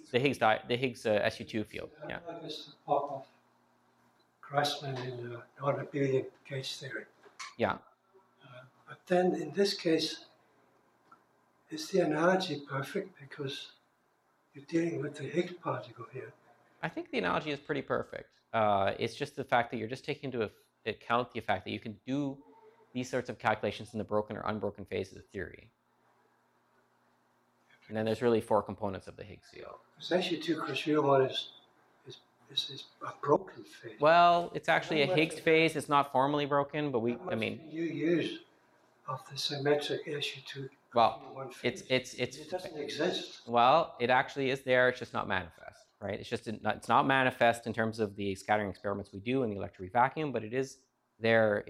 SU2 field. Yeah. I guess the pop of Grassmann in the non-abelian gauge theory. Yeah. But then in this case, is the analogy perfect because you're dealing with the Higgs particle here? I think the analogy is pretty perfect. It's just the fact that you're just taking into account the fact that you can do these sorts of calculations in the broken or unbroken phase of the theory. And then there's really 4 components of the Higgs field. Because SU2 cross U1 is a broken phase. Well, it's actually a Higgs phase. It's not formally broken, but you use of the symmetric SU2 well, U1 phase. it doesn't exist. Well, it actually is there. It's just not manifest, right? It's not manifest in terms of the scattering experiments we do in the electroweak vacuum, but it is there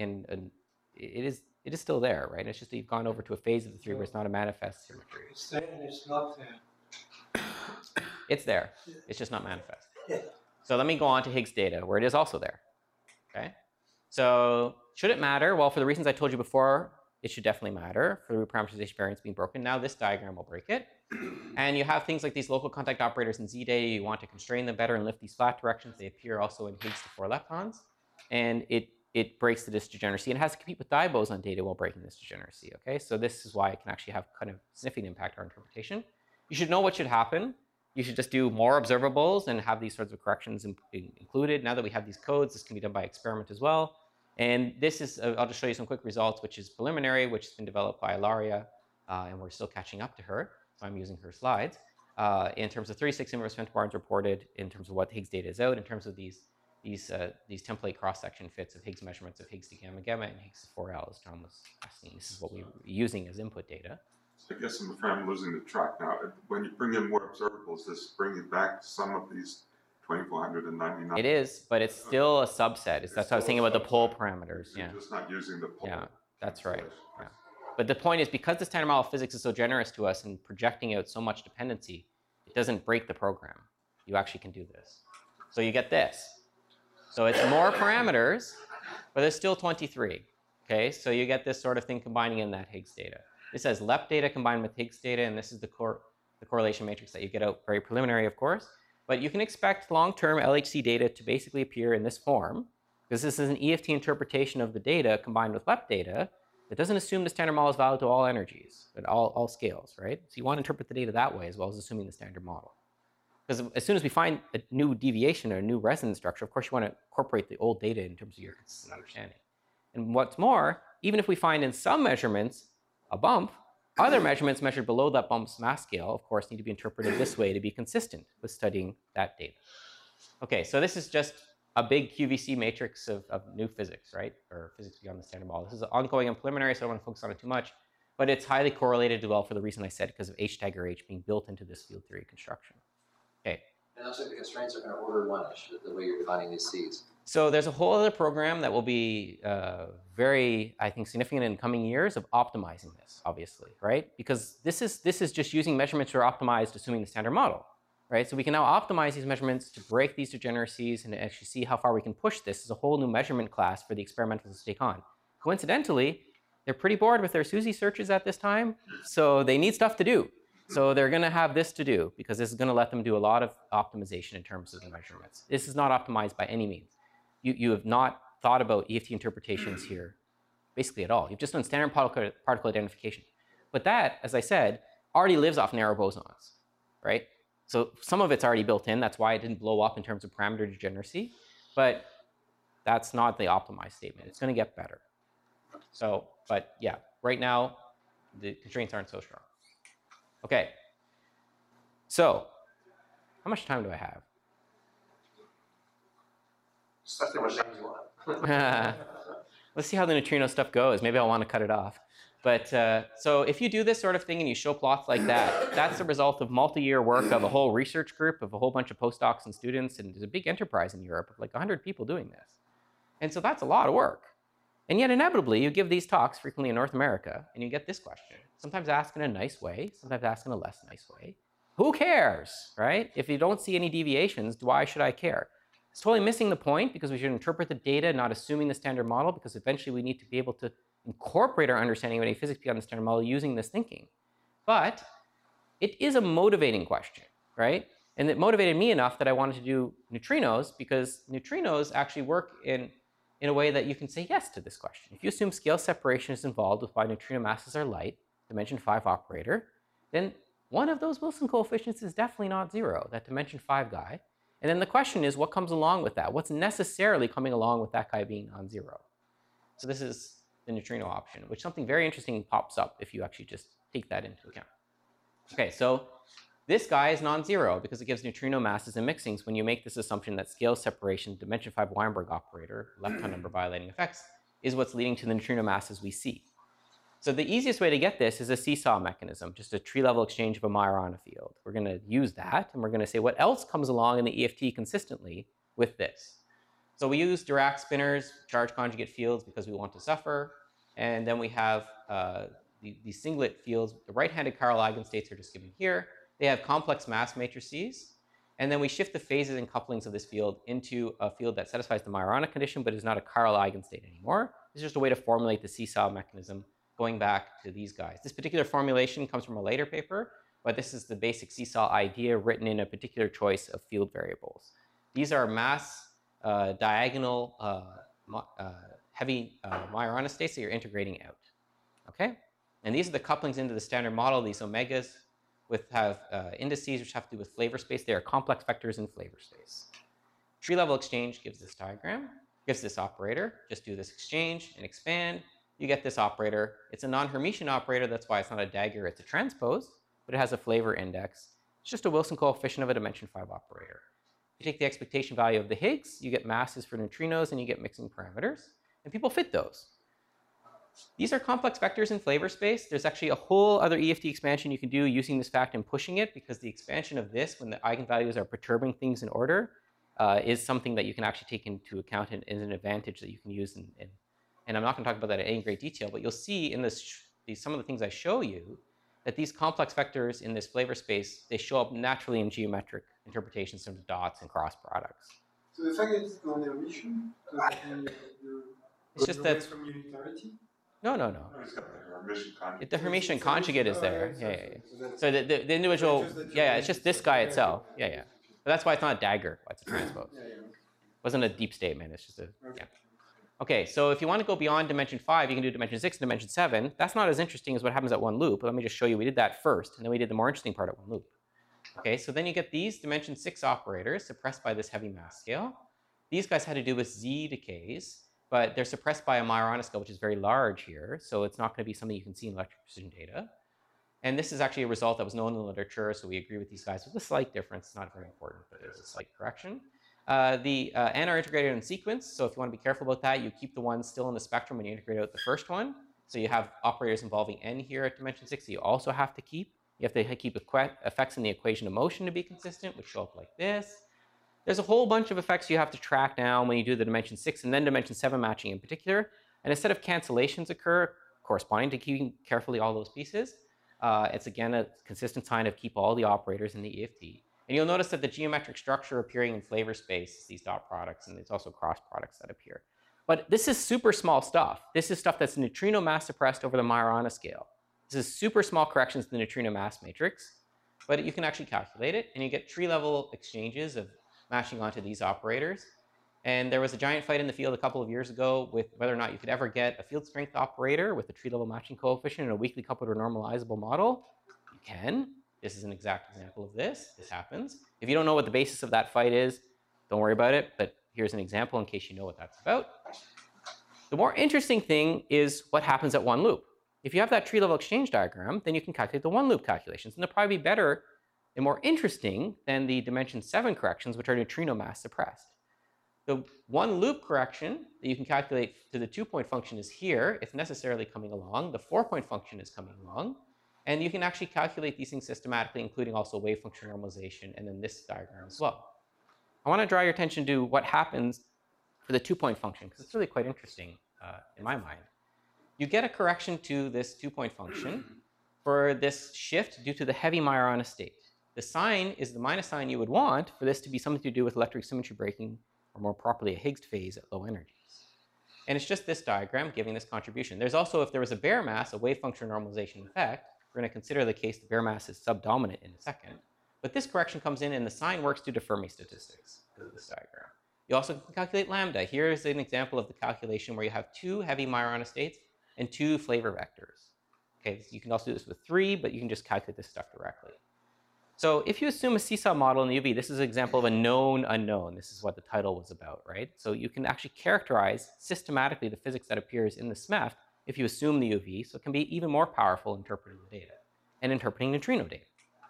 it is still there, right? It's just that you've gone over to a phase of the theory where it's not a manifest symmetry. It's there and it's not there. It's there. It's just not manifest. Yeah. So let me go on to Higgs data, where it is also there. Okay. So should it matter? Well, for the reasons I told you before, it should definitely matter for the parameterization variance being broken. Now this diagram will break it. And you have things like these local contact operators in Z data. You want to constrain them better and lift these flat directions. They appear also in Higgs to 4 leptons. And it breaks the disdegeneracy, and it has to compete with dye boson data while breaking this degeneracy, okay? So this is why it can actually have kind of significant impact on our interpretation. You should know what should happen. You should just do more observables and have these sorts of corrections included. Now that we have these codes, this can be done by experiment as well. And this is, I'll just show you some quick results, which is preliminary, which has been developed by Ilaria, and we're still catching up to her, so I'm using her slides. In terms of 36 inverse femtobarns reported, in terms of what Higgs data is out, in terms of these template cross-section fits of Higgs measurements of Higgs to gamma-gamma and Higgs to 4L, as John was asking. This is what we were using as input data. I guess I'm afraid I'm losing the track now. When you bring in more observables, this brings back some of these 2499. It is, but it's still a subset. That's what I was thinking about the pole parameters. You're just not using the pole. Yeah, that's right. Yeah. But the point is, because the standard model of physics is so generous to us in projecting out so much dependency, it doesn't break the program. You actually can do this. So you get this. So it's more parameters, but there's still 23. Okay, so you get this sort of thing combining in that Higgs data. This has LEP data combined with Higgs data, and this is the the correlation matrix that you get out, very preliminary, of course. But you can expect long-term LHC data to basically appear in this form, because this is an EFT interpretation of the data combined with LEP data that doesn't assume the standard model is valid to all energies, at all scales, right? So you want to interpret the data that way as well as assuming the standard model. Because as soon as we find a new deviation or a new resonance structure, of course you want to incorporate the old data in terms of your consistent understanding. And what's more, even if we find in some measurements a bump, other measurements measured below that bump's mass scale, of course, need to be interpreted this way to be consistent with studying that data. Okay, so this is just a big QVC matrix of new physics, right? Or physics beyond the standard model. This is ongoing and preliminary, so I don't want to focus on it too much. But it's highly correlated as well for the reason I said, because of H-Tagger H being built into this field theory construction. Okay. And also the constraints are kind of order one-ish, the way you're defining these Cs. So there's a whole other program that will be very, I think, significant in coming years of optimizing this, obviously, right? Because this is just using measurements that are optimized assuming the standard model, right? So we can now optimize these measurements to break these degeneracies and actually see how far we can push this as a whole new measurement class for the experimentalists to take on. Coincidentally, they're pretty bored with their SUSY searches at this time, so they need stuff to do. So they're going to have this to do because this is going to let them do a lot of optimization in terms of the measurements. This is not optimized by any means. You have not thought about EFT interpretations here basically at all. You've just done standard particle identification. But that, as I said, already lives off narrow bosons, right? So some of it's already built in. That's why it didn't blow up in terms of parameter degeneracy. But that's not the optimized statement. It's going to get better. So, but yeah, right now, the constraints aren't so strong. Okay, so how much time do I have? Stuff that much time you want. Let's see how the neutrino stuff goes. Maybe I'll want to cut it off. But so if you do this sort of thing and you show plots like that, that's the result of multi-year work of a whole research group, of a whole bunch of postdocs and students, and there's a big enterprise in Europe of like 100 people doing this. And so that's a lot of work. And yet inevitably, you give these talks frequently in North America, and you get this question. Sometimes asked in a nice way, sometimes asked in a less nice way. Who cares, right? If you don't see any deviations, why should I care? It's totally missing the point because we should interpret the data, not assuming the standard model, because eventually we need to be able to incorporate our understanding of any physics beyond the standard model using this thinking. But it is a motivating question, right? And it motivated me enough that I wanted to do neutrinos because neutrinos actually work in a way that you can say yes to this question. If you assume scale separation is involved with why neutrino masses are light, dimension 5 operator, then one of those Wilson coefficients is definitely not 0, that dimension 5 guy. And then the question is, what comes along with that? What's necessarily coming along with that guy being non-zero? So this is the neutrino option, which something very interesting pops up if you actually just take that into account. Okay, so this guy is non-zero because it gives neutrino masses and mixings when you make this assumption that scale separation, dimension 5 Weinberg operator, lepton number violating effects, is what's leading to the neutrino masses we see. So the easiest way to get this is a seesaw mechanism, just a tree-level exchange of a Majorana field. We're going to use that, and we're going to say what else comes along in the EFT consistently with this. So we use Dirac spinors, charge conjugate fields because we want to suffer, and then we have these singlet fields. The right-handed chiral eigenstates are just given here. They have complex mass matrices, and then we shift the phases and couplings of this field into a field that satisfies the Majorana condition, but is not a chiral eigenstate anymore. It's just a way to formulate the seesaw mechanism going back to these guys. This particular formulation comes from a later paper, but this is the basic seesaw idea written in a particular choice of field variables. These are mass diagonal heavy Majorana states that you're integrating out. Okay? And these are the couplings into the standard model. These omegas have indices which have to do with flavor space. They are complex vectors in flavor space. Tree level exchange gives this diagram, gives this operator. Just do this exchange and expand. You get this operator. It's a non-Hermitian operator. That's why it's not a dagger. It's a transpose, but it has a flavor index. It's just a Wilson coefficient of a dimension 5 operator. You take the expectation value of the Higgs, you get masses for neutrinos, and you get mixing parameters. And people fit those. These are complex vectors in flavor space. There's actually a whole other EFT expansion you can do using this fact and pushing it, because the expansion of this, when the eigenvalues are perturbing things in order, is something that you can actually take into account and is an advantage that you can use and I'm not going to talk about that in any great detail, but you'll see in some of the things I show you that these complex vectors in this flavor space, they show up naturally in geometric interpretations of dots and cross products. So the fact that it's non-Hermitian, does that mean it's just that from unitarity? No. No, he's got the Hermitian conjugate. The Hermitian conjugate is there. Yeah. So the individual, Just that yeah, it's just this guy itself. Okay. Yeah. But that's why it's not a dagger. Why it's a transpose. Yeah, okay. It wasn't a deep statement. It's just a, Okay. yeah. Okay, so if you want to go beyond dimension 5, you can do dimension 6 and dimension 7. That's not as interesting as what happens at one loop. Let me just show you. We did that first, and then we did the more interesting part at one loop. Okay, so then you get these dimension 6 operators suppressed by this heavy mass scale. These guys had to do with Z decays, but they're suppressed by a Majorana scale, which is very large here, so it's not going to be something you can see in electric precision data. And this is actually a result that was known in the literature, so we agree with these guys with a slight difference. It's not very important, but there's a slight correction. The N are integrated in sequence, so if you want to be careful about that, you keep the ones still in the spectrum when you integrate out the first one. So you have operators involving N here at dimension 6 that you also have to keep. You have to keep effects in the equation of motion to be consistent, which show up like this. There's a whole bunch of effects you have to track down when you do the dimension 6 and then dimension 7 matching in particular. And a set of cancellations occur corresponding to keeping carefully all those pieces. It's again a consistent sign of keep all the operators in the EFT. And you'll notice that the geometric structure appearing in flavor space is these dot products, and there's also cross products that appear. But this is super small stuff. This is stuff that's neutrino mass suppressed over the Majorana scale. This is super small corrections to the neutrino mass matrix, but you can actually calculate it, and you get tree-level exchanges of matching onto these operators. And there was a giant fight in the field a couple of years ago with whether or not you could ever get a field strength operator with a tree-level matching coefficient in a weakly coupled or normalizable model. You can. This is an exact example of this. This happens. If you don't know what the basis of that fight is, don't worry about it, but here's an example in case you know what that's about. The more interesting thing is what happens at one loop. If you have that tree-level exchange diagram, then you can calculate the one-loop calculations, and they'll probably be better and more interesting than the dimension 7 corrections, which are neutrino mass suppressed. The one-loop correction that you can calculate to the 2-point function is here. It's necessarily coming along. The 4-point function is coming along. And you can actually calculate these things systematically, including also wave function normalization, and then this diagram as well. I want to draw your attention to what happens for the 2-point function, because it's really quite interesting in my mind. You get a correction to this 2-point function for this shift due to the heavy Majorana state. The sign is the minus sign you would want for this to be something to do with electric symmetry breaking, or more properly, a Higgs phase at low energies. And it's just this diagram giving this contribution. There's also, if there was a bare mass, a wave function normalization effect. We're going to consider the case the bare mass is subdominant in a second. But this correction comes in and the sign works due to Fermi statistics because of this diagram. You also can calculate lambda. Here is an example of the calculation where you have 2 heavy Majorana states and 2 flavor vectors. Okay, so you can also do this with 3, but you can just calculate this stuff directly. So if you assume a seesaw model in the UV, this is an example of a known unknown. This is what the title was about, right? So you can actually characterize systematically the physics that appears in the SMEFT if you assume the UV, so it can be even more powerful interpreting the data and interpreting neutrino data.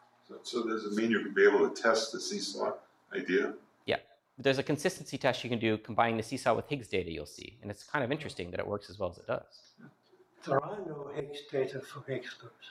So does it mean you can be able to test the seesaw idea? Yeah, there's a consistency test you can do combining the seesaw with Higgs data, you'll see. And it's kind of interesting that it works as well as it does. There are no Higgs data for Higgs loops.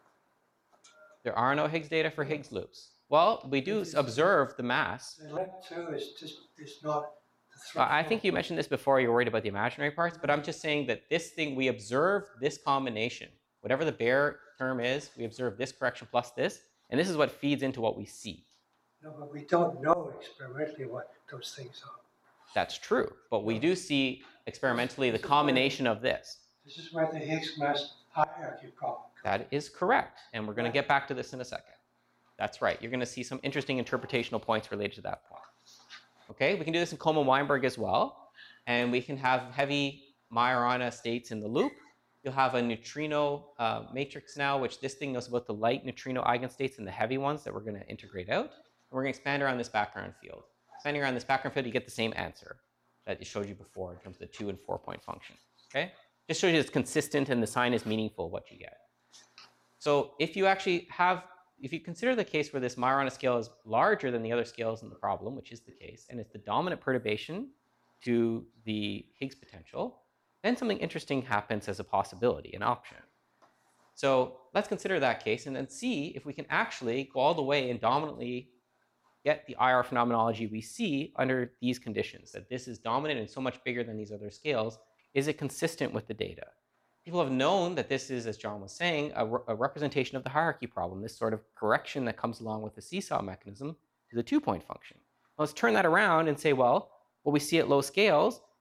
There are no Higgs data for Higgs loops. Well, we do observe the mass. The length 2 is just, it's not the threshold. I think you mentioned this before, you're worried about the imaginary parts, but I'm just saying that this thing, we observe this combination. Whatever the bare term is, we observe this correction plus this, and this is what feeds into what we see. No, but we don't know experimentally what those things are. That's true, but we do see experimentally the combination of this. This is where the Higgs mass hierarchy problem comes. That is correct, and we're going to get back to this in a second. That's right, you're going to see some interesting interpretational points related to that point. Okay, we can do this in Coleman-Weinberg as well, and we can have heavy Majorana states in the loop. You'll have a neutrino matrix now, which this thing knows about the light neutrino eigenstates and the heavy ones that we're going to integrate out. And we're going to expand around this background field. Expanding around this background field, you get the same answer that I showed you before in terms of the 2- and 4-point function. Okay, just shows you it's consistent and the sign is meaningful what you get. So if you actually have, if you consider the case where this Majorana scale is larger than the other scales in the problem, which is the case, and it's the dominant perturbation to the Higgs potential, then something interesting happens as a possibility, an option. So let's consider that case and then see if we can actually go all the way and dominantly get the IR phenomenology we see under these conditions, that this is dominant and so much bigger than these other scales. Is it consistent with the data? People have known that this is, as John was saying, a representation of the hierarchy problem, this sort of correction that comes along with the seesaw mechanism to the 2-point function. Well, let's turn that around and say, well, what we see at low scales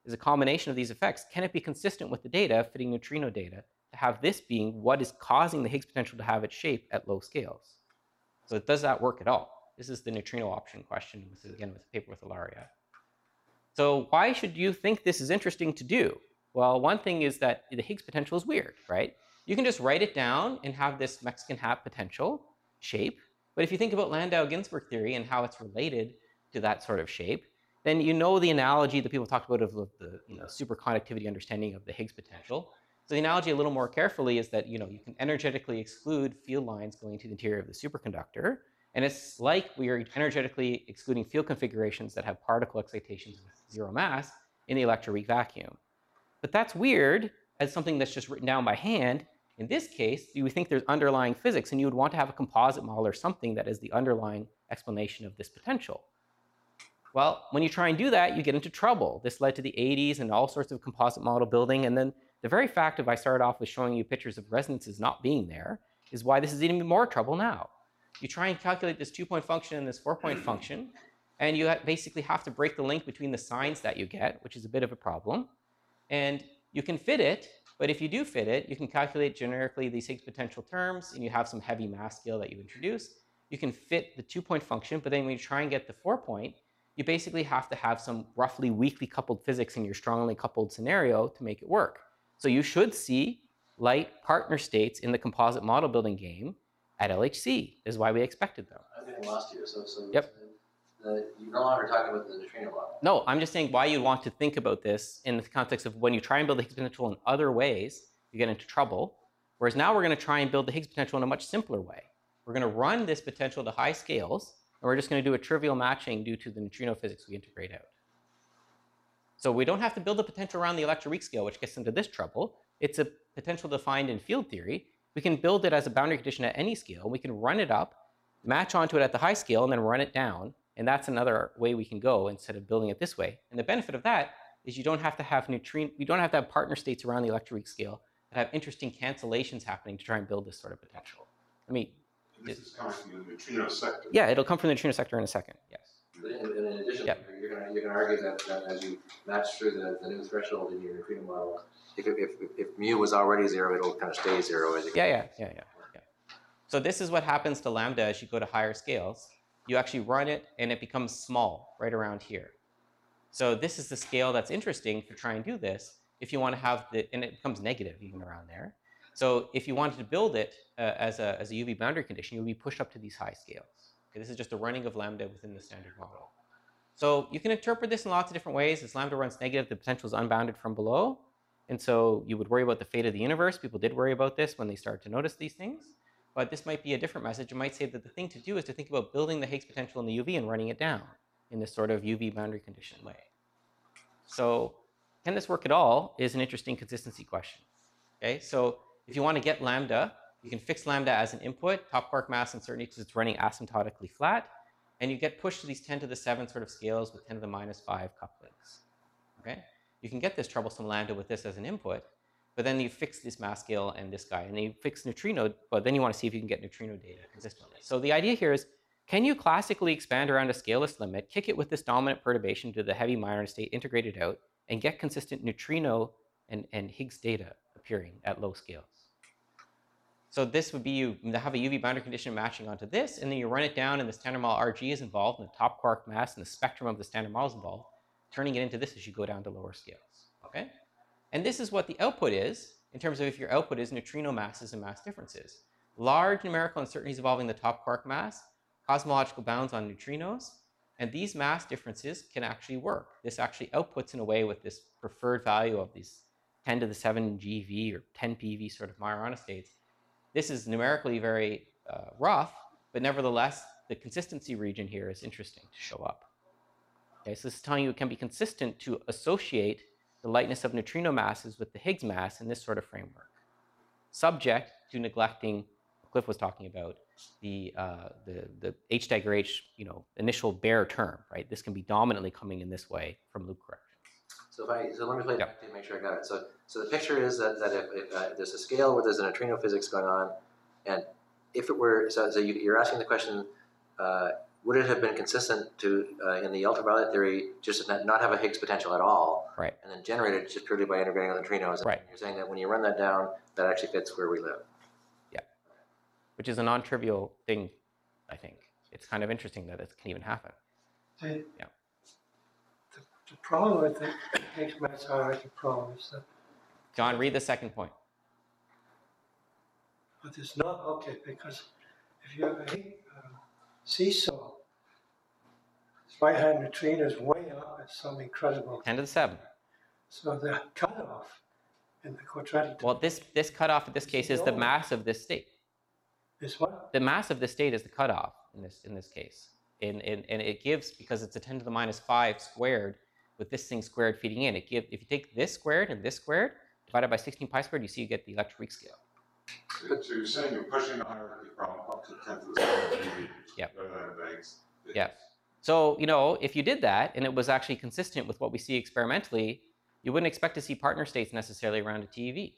is a combination of these effects. Can it be consistent with the data, fitting neutrino data, to have this being what is causing the Higgs potential to have its shape at low scales? So does that work at all? This is the neutrino option question. This is again with the paper with Ilaria. So why should you think this is interesting to do? Well, one thing is that the Higgs potential is weird, right? You can just write it down and have this Mexican hat potential shape. But if you think about Landau-Ginzburg theory and how it's related to that sort of shape, then you know the analogy that people talked about of the superconductivity understanding of the Higgs potential. So the analogy a little more carefully is that you can energetically exclude field lines going to the interior of the superconductor. And it's like we are energetically excluding field configurations that have particle excitations with zero mass in the electroweak vacuum. But that's weird as something that's just written down by hand. In this case, you would think there's underlying physics, and you would want to have a composite model or something that is the underlying explanation of this potential. Well, when you try and do that, you get into trouble. This led to the 80s and all sorts of composite model building. And then the very fact of I started off with showing you pictures of resonances not being there is why this is even more trouble now. You try and calculate this 2-point function and this 4-point function, and you basically have to break the link between the signs that you get, which is a bit of a problem. And you can fit it, but if you do fit it, you can calculate generically these Higgs potential terms, and you have some heavy mass scale that you introduce. You can fit the 2-point function, but then when you try and get the 4-point, you basically have to have some roughly weakly coupled physics in your strongly coupled scenario to make it work. So you should see light partner states in the composite model building game at LHC, is why we expected them. I'm getting lost here. So yep. You're no longer talking about the neutrino model. No, I'm just saying why you want to think about this in the context of when you try and build the Higgs potential in other ways, you get into trouble. Whereas now we're going to try and build the Higgs potential in a much simpler way. We're going to run this potential to high scales, and we're just going to do a trivial matching due to the neutrino physics we integrate out. So we don't have to build the potential around the electroweak scale, which gets into this trouble. It's a potential defined in field theory. We can build it as a boundary condition at any scale. We can run it up, match onto it at the high scale, and then run it down. And that's another way we can go instead of building it this way. And the benefit of that is you don't have to have partner states around the electroweak scale that have interesting cancellations happening to try and build this sort of potential. This is coming from the neutrino sector. Yeah, it'll come from the neutrino sector in a second. Yes. But in addition, yep. you're going to argue that as you match through the new threshold in your neutrino model, if mu was already 0, it'll kind of stay 0 as you go. Yeah. So this is what happens to lambda as you go to higher scales. You actually run it, and it becomes small right around here. So this is the scale that's interesting to try and do this. If you want to have and it becomes negative even around there. So if you wanted to build it as a UV boundary condition, you would be pushed up to these high scales. Okay, this is just a running of lambda within the standard model. So you can interpret this in lots of different ways. As lambda runs negative, the potential is unbounded from below. And so you would worry about the fate of the universe. People did worry about this when they started to notice these things. But this might be a different message. It might say that the thing to do is to think about building the Higgs potential in the UV and running it down in this sort of UV boundary condition way. So can this work at all is an interesting consistency question. Okay, so if you want to get lambda, you can fix lambda as an input, top quark mass uncertainty because it's running asymptotically flat, and you get pushed to these 10 to the 7 sort of scales with 10 to the minus 5 couplings. Okay, you can get this troublesome lambda with this as an input, but then you fix this mass scale and this guy, and then you fix neutrino, but then you want to see if you can get neutrino data consistently. So the idea here is, can you classically expand around a scaleless limit, kick it with this dominant perturbation to the heavy minor state, integrate it out, and get consistent neutrino and Higgs data appearing at low scales? So this would be you have a UV boundary condition matching onto this, and then you run it down, and the standard model RG is involved, and the top quark mass and the spectrum of the standard model is involved, turning it into this as you go down to lower scales. Okay? And this is what the output is, in terms of if your output is neutrino masses and mass differences. Large numerical uncertainties involving the top quark mass, cosmological bounds on neutrinos, and these mass differences can actually work. This actually outputs in a way with this preferred value of these 10 to the 7 GeV or 10 PeV sort of Majorana states. This is numerically very rough, but nevertheless, the consistency region here is interesting to show up. Okay, so this is telling you it can be consistent to associate the lightness of neutrino masses with the Higgs mass in this sort of framework, subject to neglecting what Cliff was talking about, the H dagger H, initial bare term, right? This can be dominantly coming in this way from loop corrections. So let me play it back to make sure I got it. So the picture is that if there's a scale where there's a neutrino physics going on, and if it were, so you're asking the question, would it have been consistent to, in the ultraviolet theory, just not have a Higgs potential at all, Right. and then generate it just purely by integrating with neutrinos? And Right. you're saying that when you run that down, that actually fits where we live. Yeah. Which is a non-trivial thing, I think. It's kind of interesting that it can even happen. The, Yeah. the problem with the Higgs mass hierarchy problem is that, John, read the second point. but it's not okay, because if you have a seesaw, its right-hand neutrino is way up at some incredible. 10 to the 7. So the cutoff in the quadratic Well, this cutoff in this case is the mass of this state. is what? The mass of this state is the cutoff in this case. And it gives, because it's a 10 to the minus 5 squared with this thing squared feeding in, if you take this squared and this squared, divided by 16 pi squared, you see you get the electric weak scale. So you're saying you're pushing the hierarchy problem up to 10 to the 7 GeV Yep. rather than Higgs. Yeah. So, if you did that and it was actually consistent with what we see experimentally, you wouldn't expect to see partner states necessarily around a TeV.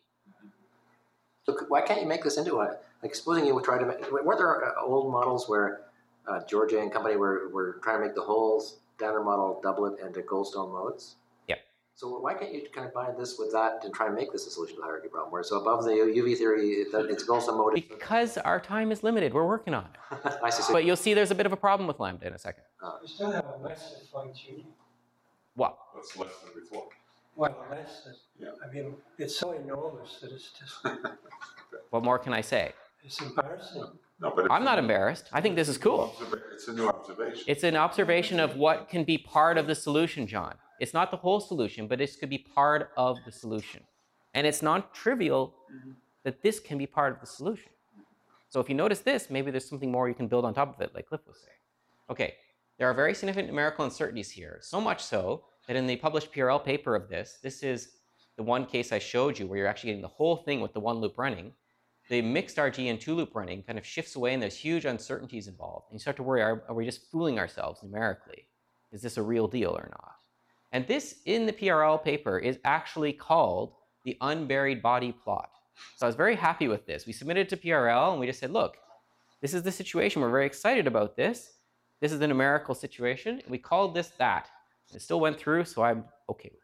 So why can't you make this into a, like, supposing you would try to make, weren't there old models where Georgia and company were trying to make the whole standard model doublet into Goldstone modes? Yep. So why can't you combine this with that and try and make this a solution to the hierarchy problem? Where so above the UV theory, it's Goldstone mode. Because our time is limited, we're working on it. I see. But you'll see there's a bit of a problem with lambda in a second. We still have a massive fine-tuning. What? That's less than before. Well, less than, Yeah. I mean, it's so enormous that it's just, What more can I say? it's embarrassing. No, but I'm not embarrassed. I think this is cool. It's a new observation. It's an observation of what can be part of the solution, John. It's not the whole solution, but this could be part of the solution. And it's non-trivial that this can be part of the solution. So if you notice this, maybe there's something more you can build on top of it, like Cliff was saying. Okay, there are very significant numerical uncertainties here, so much so that in the published PRL paper of this is the one case I showed you where you're actually getting the whole thing with the one loop running. The mixed RG and two loop running kind of shifts away and there's huge uncertainties involved. And you start to worry, are we just fooling ourselves numerically? Is this a real deal or not? And this, in the PRL paper, is actually called the unburied body plot. So I was very happy with this. We submitted it to PRL and we just said, look, this is the situation. We're very excited about this. This is the numerical situation. And we called this that. And it still went through, so I'm okay with it.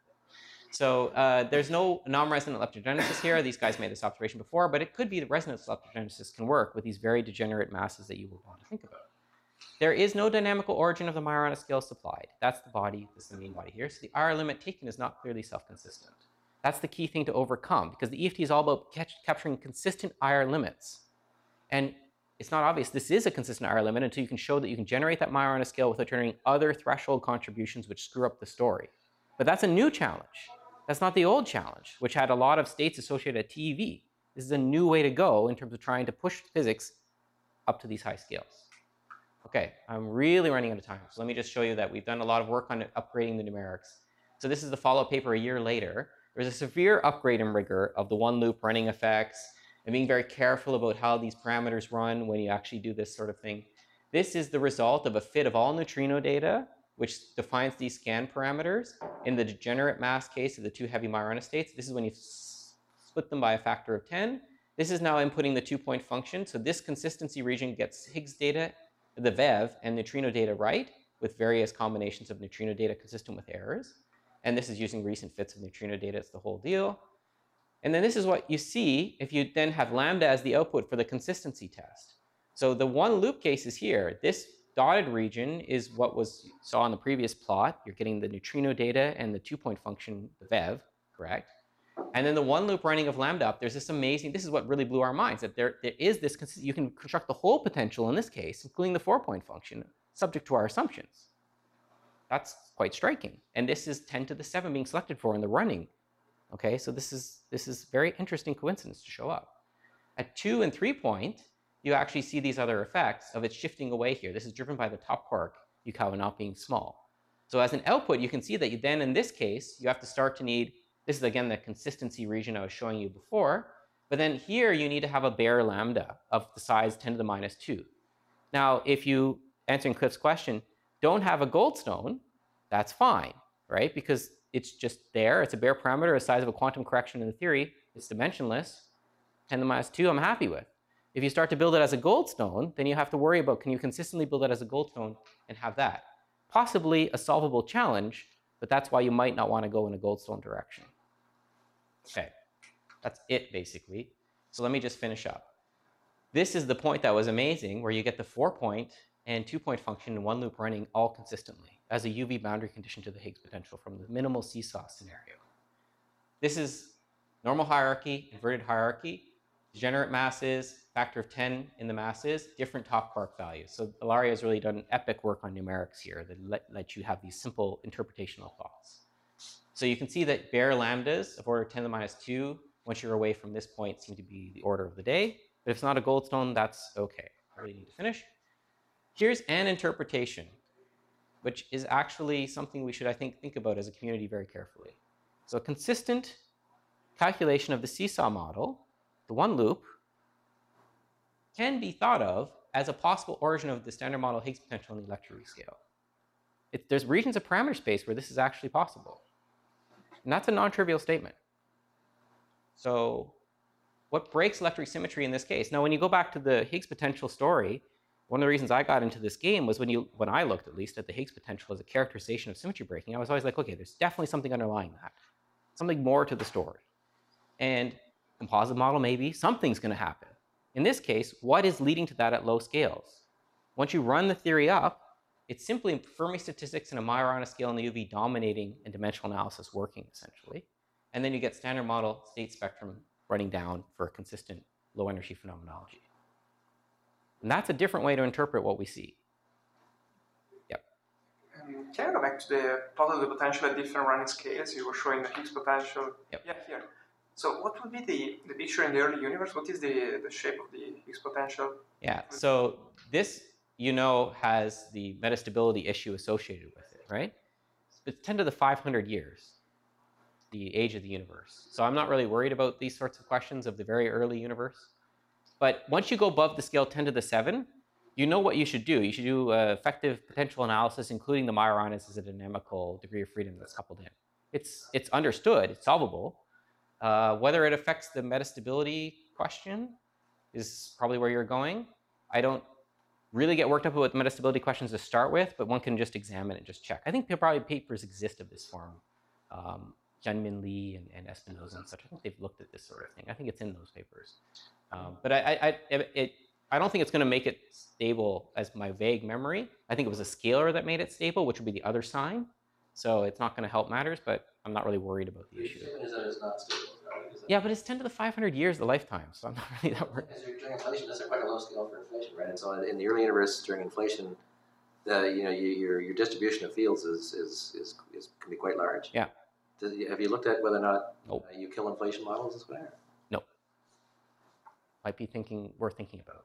So there's no non-resonant leptogenesis here. These guys made this observation before, but it could be that resonance leptogenesis can work with these very degenerate masses that you will want to think about. There is no dynamical origin of the Majorana scale supplied. That's the body, this is the main body here. So the IR limit taken is not clearly self-consistent. That's the key thing to overcome, because the EFT is all about capturing consistent IR limits. And it's not obvious this is a consistent IR limit until you can show that you can generate that Majorana scale without generating other threshold contributions which screw up the story. But that's a new challenge. That's not the old challenge, which had a lot of states associated at TeV. This is a new way to go in terms of trying to push physics up to these high scales. Okay, I'm really running out of time. So let me just show you that we've done a lot of work on upgrading the numerics. So this is the follow-up paper a year later. There's a severe upgrade in rigor of the one loop running effects and being very careful about how these parameters run when you actually do this sort of thing. This is the result of a fit of all neutrino data, which defines these scan parameters. In the degenerate mass case of the two heavy Majorana states, this is when you split them by a factor of 10. This is now inputting the two-point function. So this consistency region gets Higgs data, the VEV, and neutrino data right, with various combinations of neutrino data consistent with errors. And this is using recent fits of neutrino data. It's the whole deal. And then this is what you see if you then have lambda as the output for the consistency test. So the one loop case is here. This dotted region is what was saw in the previous plot. You're getting the neutrino data and the two-point function, the VEV, correct? And then the one loop running of lambda up, there's this amazing, this is what really blew our minds, that there is this, you can construct the whole potential in this case, including the four-point function, subject to our assumptions. That's quite striking. And this is 10 to the 7 being selected for in the running. Okay, so this is very interesting coincidence to show up. At 2 and 3 point, you actually see these other effects of it shifting away here. This is driven by the top quark, Yukawa not being small. So as an output, you can see that you then, in this case, you have to start to need, this is again the consistency region I was showing you before, but then here you need to have a bare lambda of the size 10 to the minus 2. Now, if you, answering Cliff's question, don't have a Goldstone, that's fine, right? Because it's just there, it's a bare parameter, the size of a quantum correction in the theory, it's dimensionless, 10 to the minus 2 I'm happy with. If you start to build it as a goldstone, then you have to worry about, can you consistently build it as a goldstone and have that? Possibly a solvable challenge, but that's why you might not want to go in a goldstone direction. Okay, that's it basically. So let me just finish up. This is the point that was amazing, where you get the 4-point and 2-point function in one loop running all consistently as a UV boundary condition to the Higgs potential from the minimal seesaw scenario. This is normal hierarchy, inverted hierarchy, degenerate masses, factor of 10 in the masses, different top quark values. So Ilaria has really done epic work on numerics here that let you have these simple interpretational thoughts. So you can see that bare lambdas of order 10 to the minus 2, once you're away from this point, seem to be the order of the day. But if it's not a goldstone, that's okay. I really need to finish. Here's an interpretation, which is actually something we should, I think about as a community very carefully. So a consistent calculation of the seesaw model, the one loop, can be thought of as a possible origin of the standard model Higgs potential in the electroweak scale. There's regions of parameter space where this is actually possible. And that's a non-trivial statement. So what breaks electroweak symmetry in this case? Now, when you go back to the Higgs potential story, one of the reasons I got into this game was when I looked, at least, at the Higgs potential as a characterization of symmetry breaking, I was always like, okay, there's definitely something underlying that. Something more to the story. And composite model, maybe, something's going to happen. In this case, what is leading to that at low scales? Once you run the theory up, it's simply Fermi statistics and a Majorana scale in the UV dominating and dimensional analysis working, essentially. And then you get standard model state spectrum running down for a consistent low energy phenomenology. And that's a different way to interpret what we see. Yep. Can I go back to the plot of the potential at different running scales? You were showing the Higgs potential. Yep. Yeah, here. So what would be the picture in the early universe? What is the shape of the Higgs potential? Yeah, so this, has the metastability issue associated with it, right? It's 10 to the 500 years, the age of the universe. So I'm not really worried about these sorts of questions of the very early universe. But once you go above the scale 10 to the 7, you know what you should do. You should do effective potential analysis, including the Majoranas as a dynamical degree of freedom that's coupled in. It's understood, it's solvable. Whether it affects the metastability question is probably where you're going. I don't really get worked up with metastability questions to start with, but one can just examine it and just check. I think probably papers exist of this form. Junmin Lee and Espinoza and such, I think they've looked at this sort of thing. I think it's in those papers. But I don't think it's going to make it stable as my vague memory. I think it was a scalar that made it stable, which would be the other sign. So it's not going to help matters, but I'm not really worried about the issue. Is that it's not stable? Yeah, but it's 10 to the 500 years the lifetime, so I'm not really that worried. As you're doing inflation, that's quite a low scale for inflation, right? And so in the early universe during inflation, your distribution of fields can be quite large. Yeah. Have you looked at whether or not Nope. you kill inflation models as well? No. Might be worth thinking about.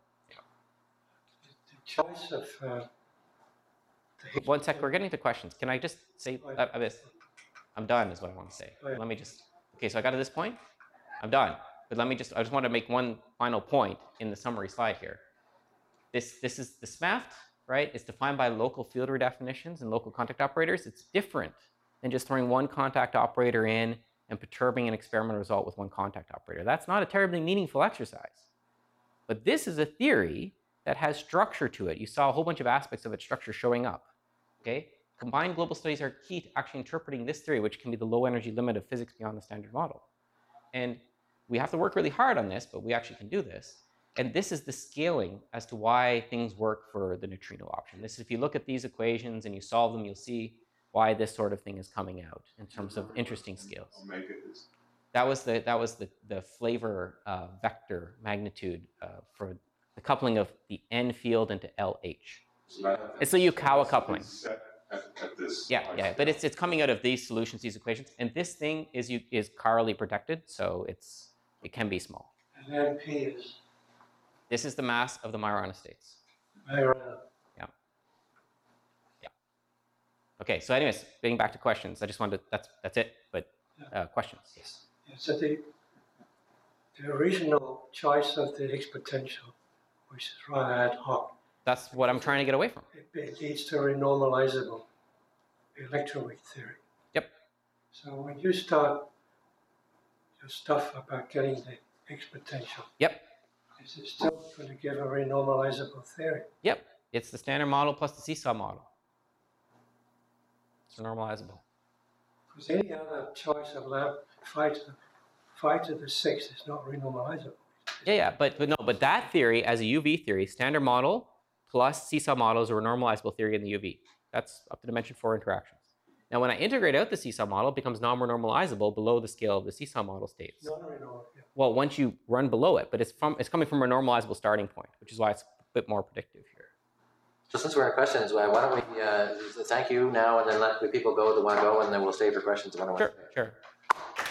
The choice of the Higgs. One sec, we're getting to questions. Can I just say this? I'm done, is what I want to say. Oh, yeah. Let me just. Okay, so I got to this point. I'm done. But I just want to make one final point in the summary slide here. This is the SMAFT, right? It's defined by local field redefinitions and local contact operators. It's different than just throwing one contact operator in and perturbing an experimental result with one contact operator. That's not a terribly meaningful exercise. But this is a theory that has structure to it. You saw a whole bunch of aspects of its structure showing up. Okay? Combined global studies are key to actually interpreting this theory, which can be the low energy limit of physics beyond the standard model. And we have to work really hard on this, but we actually can do this. And this is the scaling as to why things work for the neutrino option. If you look at these equations and you solve them, you'll see why this sort of thing is coming out in terms of interesting scales. Omega is. That was the flavor vector magnitude for the coupling of the N field into LH. It's the Yukawa coupling. At this. Yeah, but it's coming out of these solutions, these equations, and this thing is chiarly protected, so it can be small. And NP is This is the mass of the Majorana states. Majorana. Yeah. Okay, so anyways, getting back to questions, I just wanted to, that's it, but questions, yes. Yeah, so the original choice of the Higgs potential, which is rather ad hoc, That's what I'm trying to get away from. it leads to a renormalizable electroweak theory. Yep. So when you start your stuff about getting the Higgs potential, Yep. Is it still going to give a renormalizable theory? Yep, it's the standard model plus the seesaw model. It's normalizable. Because any other choice of lambda 5 to the 6 is not renormalizable. Yeah, but that theory as a UV theory, standard model plus seesaw model is a renormalizable theory in the UV. That's up to dimension 4 interactions. Now, when I integrate out the seesaw model, it becomes non-renormalizable below the scale of the seesaw model states. Non-renormalizable. Yeah. Well, once you run below it, but it's coming from a normalizable starting point, which is why it's a bit more predictive here. So since we're in questions, why don't we thank you now and then let the people go that want to go, and then we'll stay for questions. Sure.